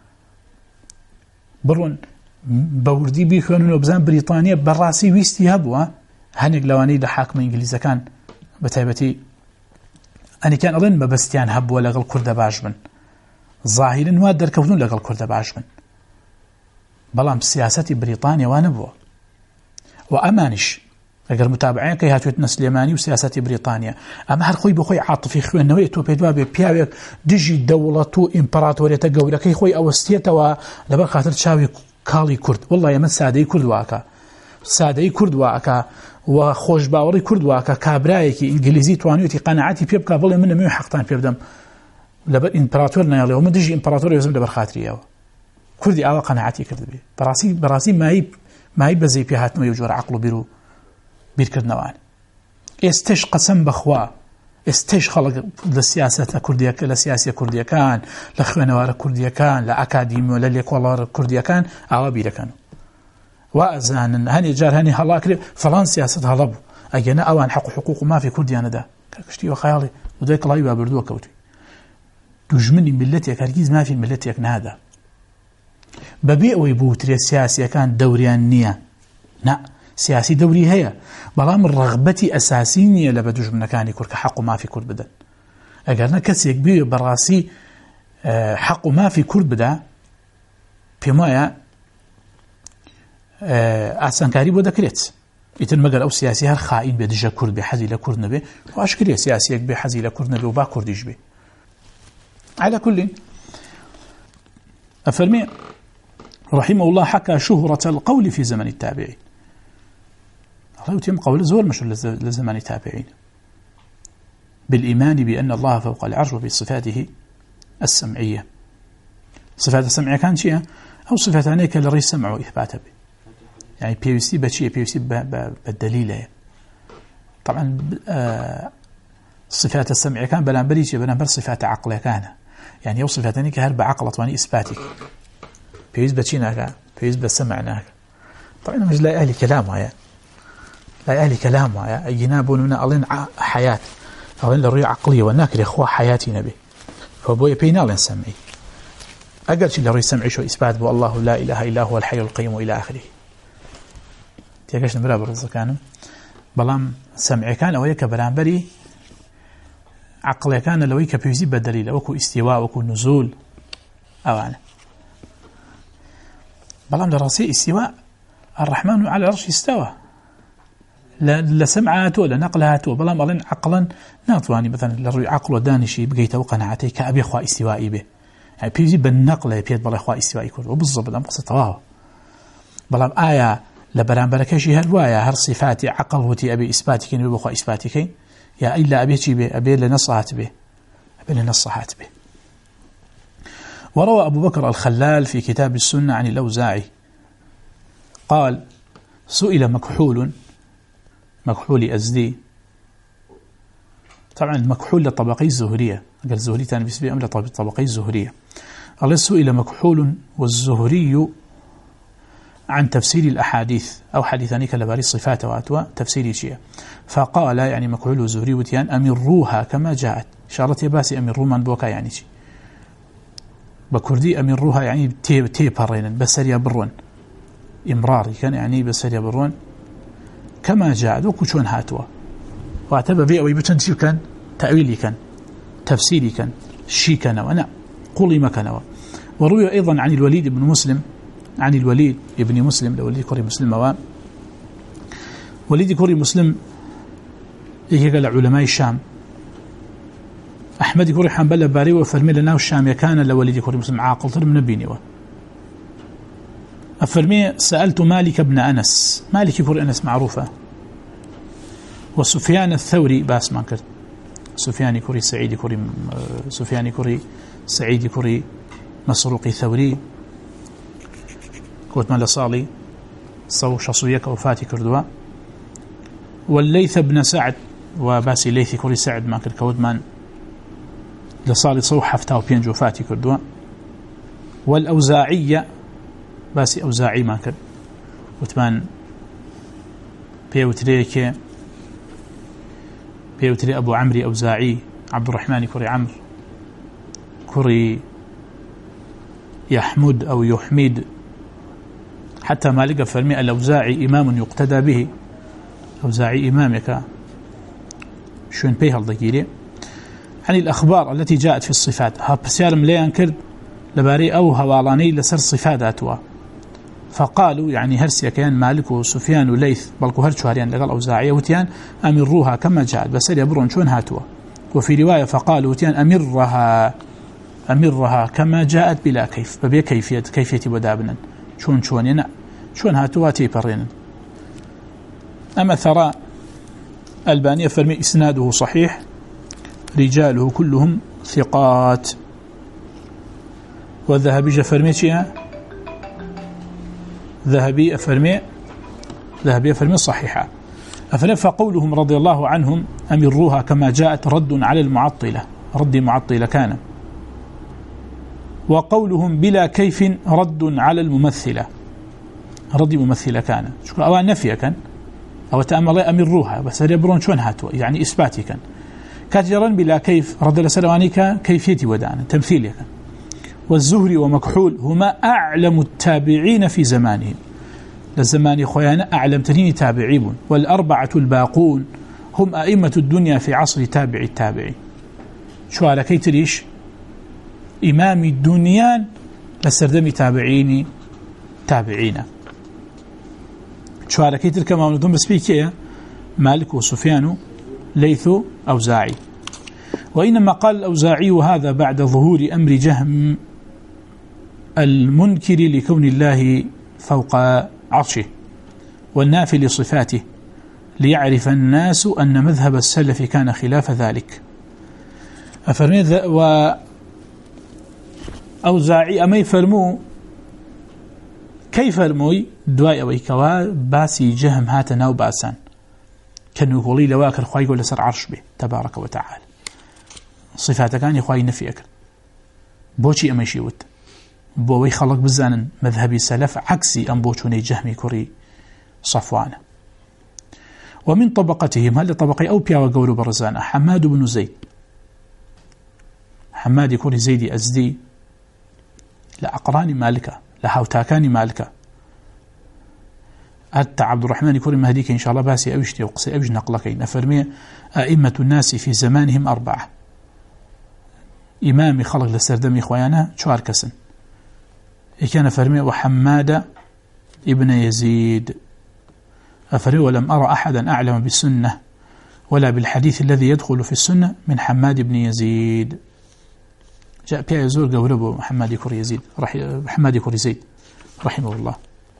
بڕۆن بەوردی بیخوێنن و بزان بریتانیا بەڕاستی ویستی هەبووە هەنێک لەوانەی لە حاکمە ئینگلیزەکان بە تایبەتی ئەنیکیان ئەڵێن مەبەستیان هەبووە لەگەڵ کوردە باش بن ظاهرن وا دەرکەوتن لەگەڵ کوردە باش بن بەڵام سیاسەتی بریتانیا وا نەبووە و ئەمانیش ئەگەر متابعەکەی هاتوێتنە سلێمانی و سیاسەتی بریتانیا ئەمە هەر خۆی بەخۆی عاتفی خوێندنەوەی تۆ پێت وا بێ پیاوێک دژی دەوڵەت و ئیمپەراتۆریەتە گەورەکەی خۆی ئەوەستێتەوە لەبەر خاتر چاوی کاڵی کورد والله ئەمە سادەی کورد واکە سادەی کورد واکە و خۆشباوەڕی کورد واکە کابرایەکی ئینگلیزی توانێتی قەنەعەتی پێ بکە بڵێ من نەمەوێ حەقتان پێ بدەم لەبەر ئیمپەراتۆر نایڵێەوە من دژی ئیمپەراتۆر وێزم لەبەر خاتریەوە کوردی ئاوا قەنەعەتی کرد بێ بەڕاستی مای بەزەی پێ هاتنەوە و جۆرە عەقڵ و بیر و بیرکردنەوەوان ئێستش قەسەم بەخوا ئێستش خەڵک لە سیاسەتە کوردیەکە لە سیاسی کوردیەکان لە خوێنەوارە کوردیەکان لە ئەکادیمی و لە لێکۆڵەوارە کوردیەکان ئاوا بیرەکەن وا ئەزانن هەنێ جار هەنێ هەڵا کرێ فەڵان سیاست هەڵە بوو ئەگەنە ئەوان حەق و حقوق و مافی کوردیانەدا کەشتیوە خەیاڵی ودای کڵاوی بابردووە کەوتوی دوژمنی ملەتێک هەرگیز مافی ملەتێک نادا بەبێ ئەوەی بووترێت سیاسیەکان دەوریان نییە نا سیاسی دەوری هەیە بەڵام ڕەغبەتی ئەساسی نییە لە بە دوژمنەکانی کورد کە حەق و مافی کورد بدەن ئەگەرنە کەسێک بێ بەڕاستی حەق و مافی کورد بدا پێم وایە ئاسانکاری بۆ دەکرێت ئیتر مەگەر ئەو سیاسی هەر خائین بێ دژە کورد بێ حەزی لە کورد نەبێ واشکرێ سیاسیەک بێ حەزی لە کورد نەبێ و با کوردیش بێ على كل أفرمي رحمه الله حكى شهرة القول في زمن التابعين الله يتم قول زور مشهور لزمن التابعين بالإيمان بأن الله فوق العرش وبصفاته السمعية صفات السمعية كانت شيء أو صفات عنيك لري سمع وإثبات به يعني بيوسي بشيء بيوسي بالدليل طبعا صفات السمعية كان بلانبريش بلانبر صفات عقلية كان يعني يوصفتني كهر بعقلة واني إثباتك بيوز بتشيناك بيوز بسمعناك. طبعا مش لا أهل كلامها يا لا أهل كلامها يا أجنابون من ألين حياة ألين لرؤية عقلية وناكر إخوة حياتي نبي فبوي بينا ألين سمعي أقل شيء لرؤية سمعي شو إثبات بو الله لا إله إلا هو الحي القيوم إلى آخره. تيجاش نبرا برز كانوا بلام سمعي كان أو يك برانبري عقلي كان لو يك بيوزي بدليل وكو استواء وكو نزول أوانا بلام دراسي استواء الرحمن على العرش استوى لا سمعاته ولا نقلهاته بلام ألين عقلا ناطواني مثلا لرؤي عقل ودانشي بقيت وقناعتي كأبي أخوة استوائي به يعني بيجي بالنقل بيد بلا أخوة استوائي كله وبالضبط الأمر قصة تواه بلام آية لبران بركشي هروايا هر صفاتي عقل وتي أبي إثباتك نبي أخوة إثباتك يا إلا أبي شي به أبي لنصحت به أبي لنصحت به. وروى أبو بكر الخلال في كتاب السنة عن الأوزاعي قال سئل مكحول أزدي طبعا المكحول للطبقي الزهرية قال الزهري تاني بسبيع أمر للطبقي الزهرية قال سئل مكحول والزهري عن تفسير الأحاديث أو حديثاني كالباري الصفات واتوا تفسير شيء فقال يعني مكحول والزهري وتيان أمروها كما جاءت شارت يباسي أمروا من بوكا يعني شيء بكردي أمروها يعني تي برينا بسريا برون إمراري كان يعني بسريا برون كما جاء وكشون هاتوا واعتبر بي أو يبتنشي كان تأويلي كان تفسيري كان شي كان وأنا قولي ما كان. وروي أيضا عن الوليد بن مسلم عن الوليد ابن مسلم لوليد كوري مسلم وليد كوري مسلم قال علماء الشام أحمد كوري حنبل باري وفرمي لنا الشام كان لوليد كوري مسلم عاقل من بيني أفرمي سألت مالك بن أنس مالك كوري أنس معروفة وسفيان الثوري باس ما كرت سفيان كوري سعيد كوري سفيان كوري سعيد كوري مسروقي ثوري كوت مال صالي صو شخصية وفاتي كردوا والليث بن سعد وباسي ليث كوري سعد ما كرت كوت من لصالي صو حفتاو بين جوفاتي كردوا والأوزاعية باسي أوزاعي ما كرت وتمان بيوتري أبو عمري أوزاعي عبد الرحمن كوري عمرو كوري يحمد أو يحمد حتى مالك فرمي الأوزاعي إمام يقتدى به أوزاعي إمامك شون بيها الضجيري عن الأخبار التي جاءت في الصفات هابسيار مليان كرد لباري أو هوالاني لسر صفات أتوا فقالوا يعني هرسيا كان مالك وسفيان وليث بلقوا هرشوا هريان لقال أوزاعية وتيان أمروها كما جاءت بسر يبرون شون هاتوا. وفي رواية فقالوا وتيان أمرها كما جاءت بلا كيف ببي كيفية ودابنا شون ينا شون هاتوا تيبرين. أما ثراء البانية فرمي إسناده صحيح رجاله كلهم ثقات. والذهبي فرمي شيئا ذهبي أفرمي صحيحة أفرمي. فقولهم رضي الله عنهم أمروها كما جاءت رد على المعطلة رد معطلة كان. وقولهم بلا كيف رد على الممثلة رد ممثلة كان شكرا أو نفي كان أو تأمل أمروها بس يبرون شون هاتوا يعني إثباتي كان كاتجرا بلا كيف رد لسلوانيك كيفية ودان تمثيلي كان. والزهري ومكحول هما أعلم التابعين في زمانهم للزمان خويانا أعلم تنين تابعيبون. والأربعة الباقون هم أئمة الدنيا في عصر تابع التابعي شو على كي تريش إمام الدنيا لسردم تابعين شو على كي تلك ما ندوم بسبيكية مالك وسفيان ليث أوزاعي. وإنما قال الأوزاعي هذا بعد ظهور أمر جهم المنكر لكون الله فوق عرشه والنافي لصفاته ليعرف الناس أن مذهب السلف كان خلاف ذلك. أفرمي وأوزاعي أمي فرمو كيف فرموي دواء ويكوا باسي جهم هاتنا وباسان كانوا يقولي لواكر خواهي يقول لسر عرش به تبارك وتعالى صفاته كان يخواهي نفي أكل بوشي أمشي وت بوي خلق بزانا مذهبي سلف عكسي أم بوشوني جهمي كوري صفوان. ومن طبقتهم هل طبقي أو بيا وقولوا برزانا حماد بن زيد، حماد كوري زيدي أزدي لا أقراني مالكة لا هاوتاكاني مالكة أتى عبد الرحمن كوري مهديك إن شاء الله باسي أوشتي وقصي أوج نقلكين أفرمي أئمة الناس في زمانهم 4 إمام خلق لسردمي خوانا 4 كسن كان فرمي وحماد ابن يزيد أفرمي ولم أرى أحدا أعلم بالسنة ولا بالحديث الذي يدخل في السنة من حماد بن يزيد. جاء بيع يزور قولبه حماد كوري زيد رحمه الله.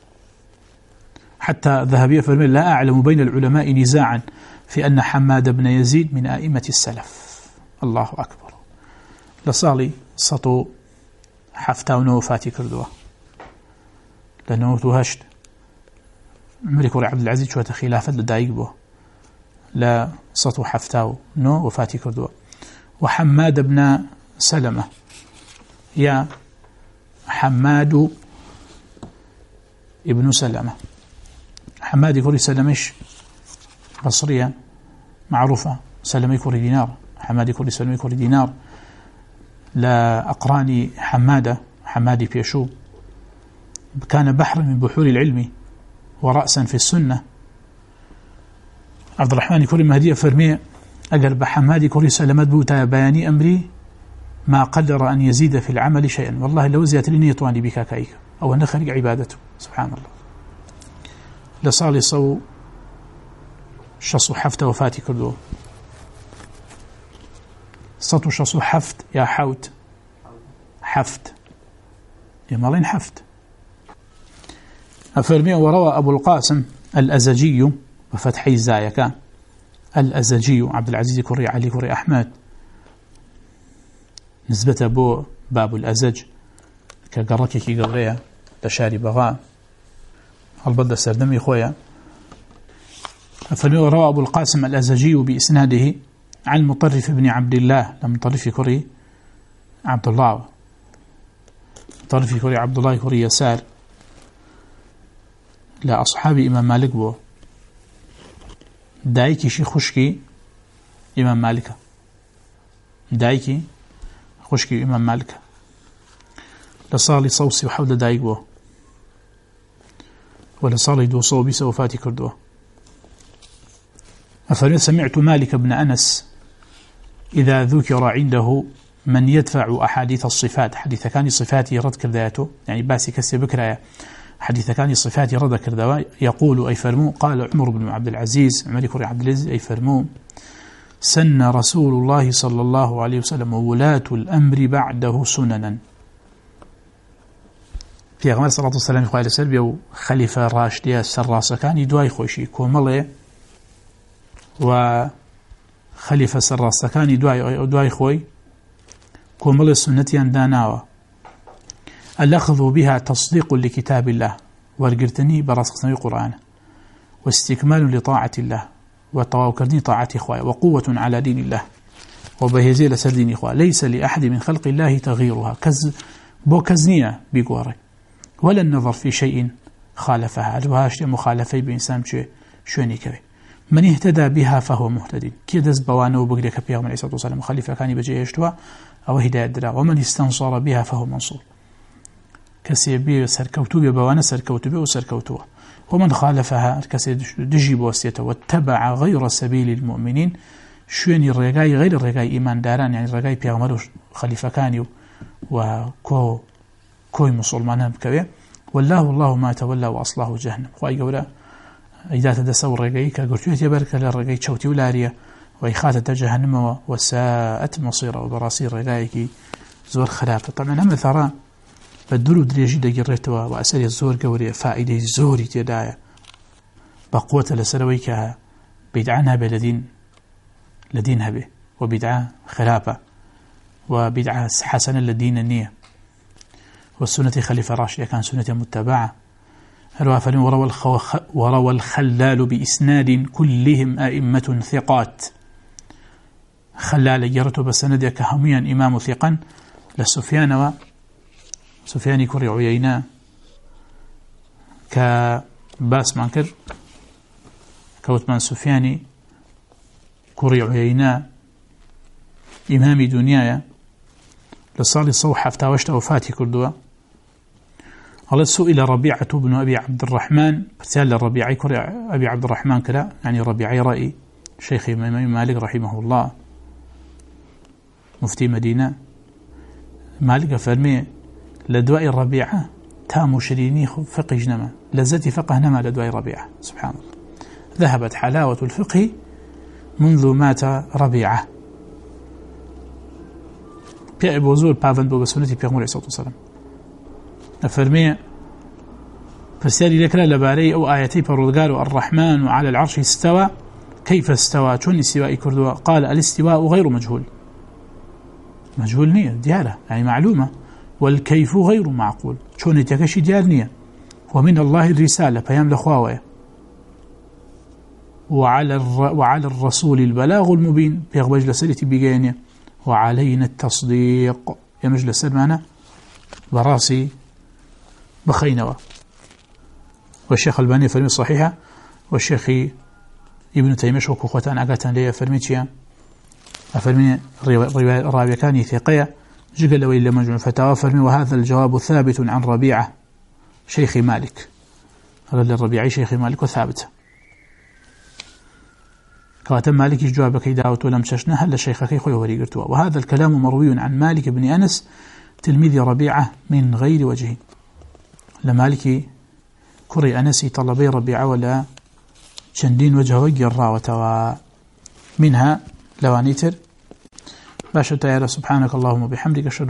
حتى ذهبي فرمي لا أعلم بين العلماء نزاعا في أن حماد بن يزيد من آئمة السلف. الله أكبر. لصالي سطو حفتاونو فاتي كردوه لأنه توهشت عمري كوري عبد العزيز شوية خلافة لدايق بو لا سطو حفتاو نو وفاتي كردوه. وحماد بن سلمة يا حماد ابن سلمة، حماد كوري سلمش بصرية معروفة سلمي كوري دينار، حماد كوري سلمي كوري دينار لا أقراني حمادي بيشو كان بحر من بحور العلم ورأسا في السنة. عبد الرحمن كوري مهدي فرمي أقرب حمادي كوري سلمت بوتا بياني أمري ما قدر أن يزيد في العمل شيئا والله لو زيادة لي يطواني بك كايك أو أن خلق عبادته سبحان الله. لصالي صو شصو حفت وفاتي كردو سطو شصو حفت يا حوت حفت يا مالين حفت. أفرمي وروى أبو القاسم الأزجي وفتحي الزايكا الأزجي عبد العزيز كوري علي كوري أحمد نسبة بو باب الأزج كقركي كي قبرية تشاري بغاء البدء سردمي خويا. أفرمي وروى أبو القاسم الأزجي بإسناده عن مطرف بن عبد الله لمطرف كوري عبد الله مطرف كوري عبد الله كوري يسار لا أصحاب إمام مالك بو دايكي شي خشكي إمام مالك دايكي خشكي إمام مالك لصالي صوصي وحول دايك بو ولصالي دو صوبي سوفاتي كردوه. أفرمي سمعت مالك بن أنس إذا ذكر عنده من يدفع أحاديث الصفات حديث كان صفاتي رد كرداته يعني باسي كسي بكرايا حديث كان صفاتي رد كردوا يقول أي فرمو قال عمر بن عبد العزيز عمر كوري عبد العزيز أي فرمو سن رسول الله صلى الله عليه وسلم وولاة الأمر بعده سننا. في أغمار صلى الله عليه وسلم قال سلبي خليفة راشدية سراسة كان يدواي خوشي كومالي وخليفة سراسة كان يدواي خوي كومالي سنتيان داناوة الأخذ بها تصديق لكتاب الله والقرتني براسخ نبي قرآن واستكمال لطاعة الله وتواكرني طاعة إخوة وقوة على دين الله وبهزي لسدين إخوة ليس لأحد من خلق الله تغييرها بوكزنية بيقوري ولا النظر في شيء خالفها الوهاش مخالفي بإنسان شوني كوي من اهتدى بها فهو مهتدين كيدز بوانه وبقريك بيها من عيسى وسلم خليفة كان بجي يشتوى أو هداية درا ومن استنصر بها فهو منصور كسي بي سركوتو بوانا سركوتو بي وسركوتو ومن خالفها كسي دجي بوسيته واتبع غير سبيل المؤمنين شوني الرقاي غير الرقاي إيمان داران يعني الرقاي بيغمرو خليفة كانيو كوي مسلمان بكوي والله ما تولى وأصله جهنم خواهي قولا إذا تدسوا الرقاي كقلتوه يبارك للرقاي تشوتي ولاريا وإخاتة جهنم وساءت مصيرة وبراسي الرقاي زور خلافة. طبعا هم ثران فالدلو دريجي دقريتوا وأسالي الزور قوري فائدة زوري تدايا بقوة لسرويكها بدعانها لدينها به وبدعا خلافة وبدعا حسنة لدين النية والسنة خليفة راشدة كان سنة متبعة الوافرين وروى الخلال بإسناد كلهم أئمة ثقات خلال جرته بسند كهميا إمام ثقا سفياني كري عيينة كباس مانكر كوتمان سفياني كري عيينة إمامي دنيايا لصالي صوحة فتاوشت وفاتي كردوا قال سئل ربيعة بن أبي عبد الرحمن برسال الربيعي كري أبي عبد الرحمن كلا يعني ربيعي رأي شيخ إمام مالك رحمه الله مفتي مدينة مالك فرمي لدواء الربيعة تام شريني فقه جنما لذتي فقه نما لدواء الربيعة سبحان الله ذهبت حلاوة الفقه منذ مات ربيعة بيع بوزور بافن بو بسنتي بيغمور عليه الصلاة والسلام فرمي فسالي لك لباري أو آياتي برودقال الرحمن على العرش استوى كيف استوى شون استواء كردوا قال الاستواء غير مجهول نية ديالة يعني معلومة والكيف غير معقول شون يتكشي ديال نية ومن الله الرسالة فيام لخواوية وعلى الرسول البلاغ المبين بيغبج لسلتي بيجانية وعلينا التصديق يا مجلس المعنى براسي بخينوة والشيخ الباني فرمي صحيحة والشيخ ابن تيمية شوكو خوتان أقاتان ليه فرميتيا أفرمي راوي كان ثقية جقل وإلا مجموع فتاوى فرمي وهذا الجواب ثابت عن ربيعة شيخ مالك هذا الربيعي شيخ مالك وثابت كواتم مالك جوابك داوت ولم ششنا هل شيخك خوي وري قرتوا وهذا الكلام مروي عن مالك بن أنس تلميذ ربيعة من غير وجه لمالك كري أنسي طلبي ربيعة ولا شندين وجه وجه منها لوانيتر باشا تعالى سبحانك اللهم وبحمدك أشهد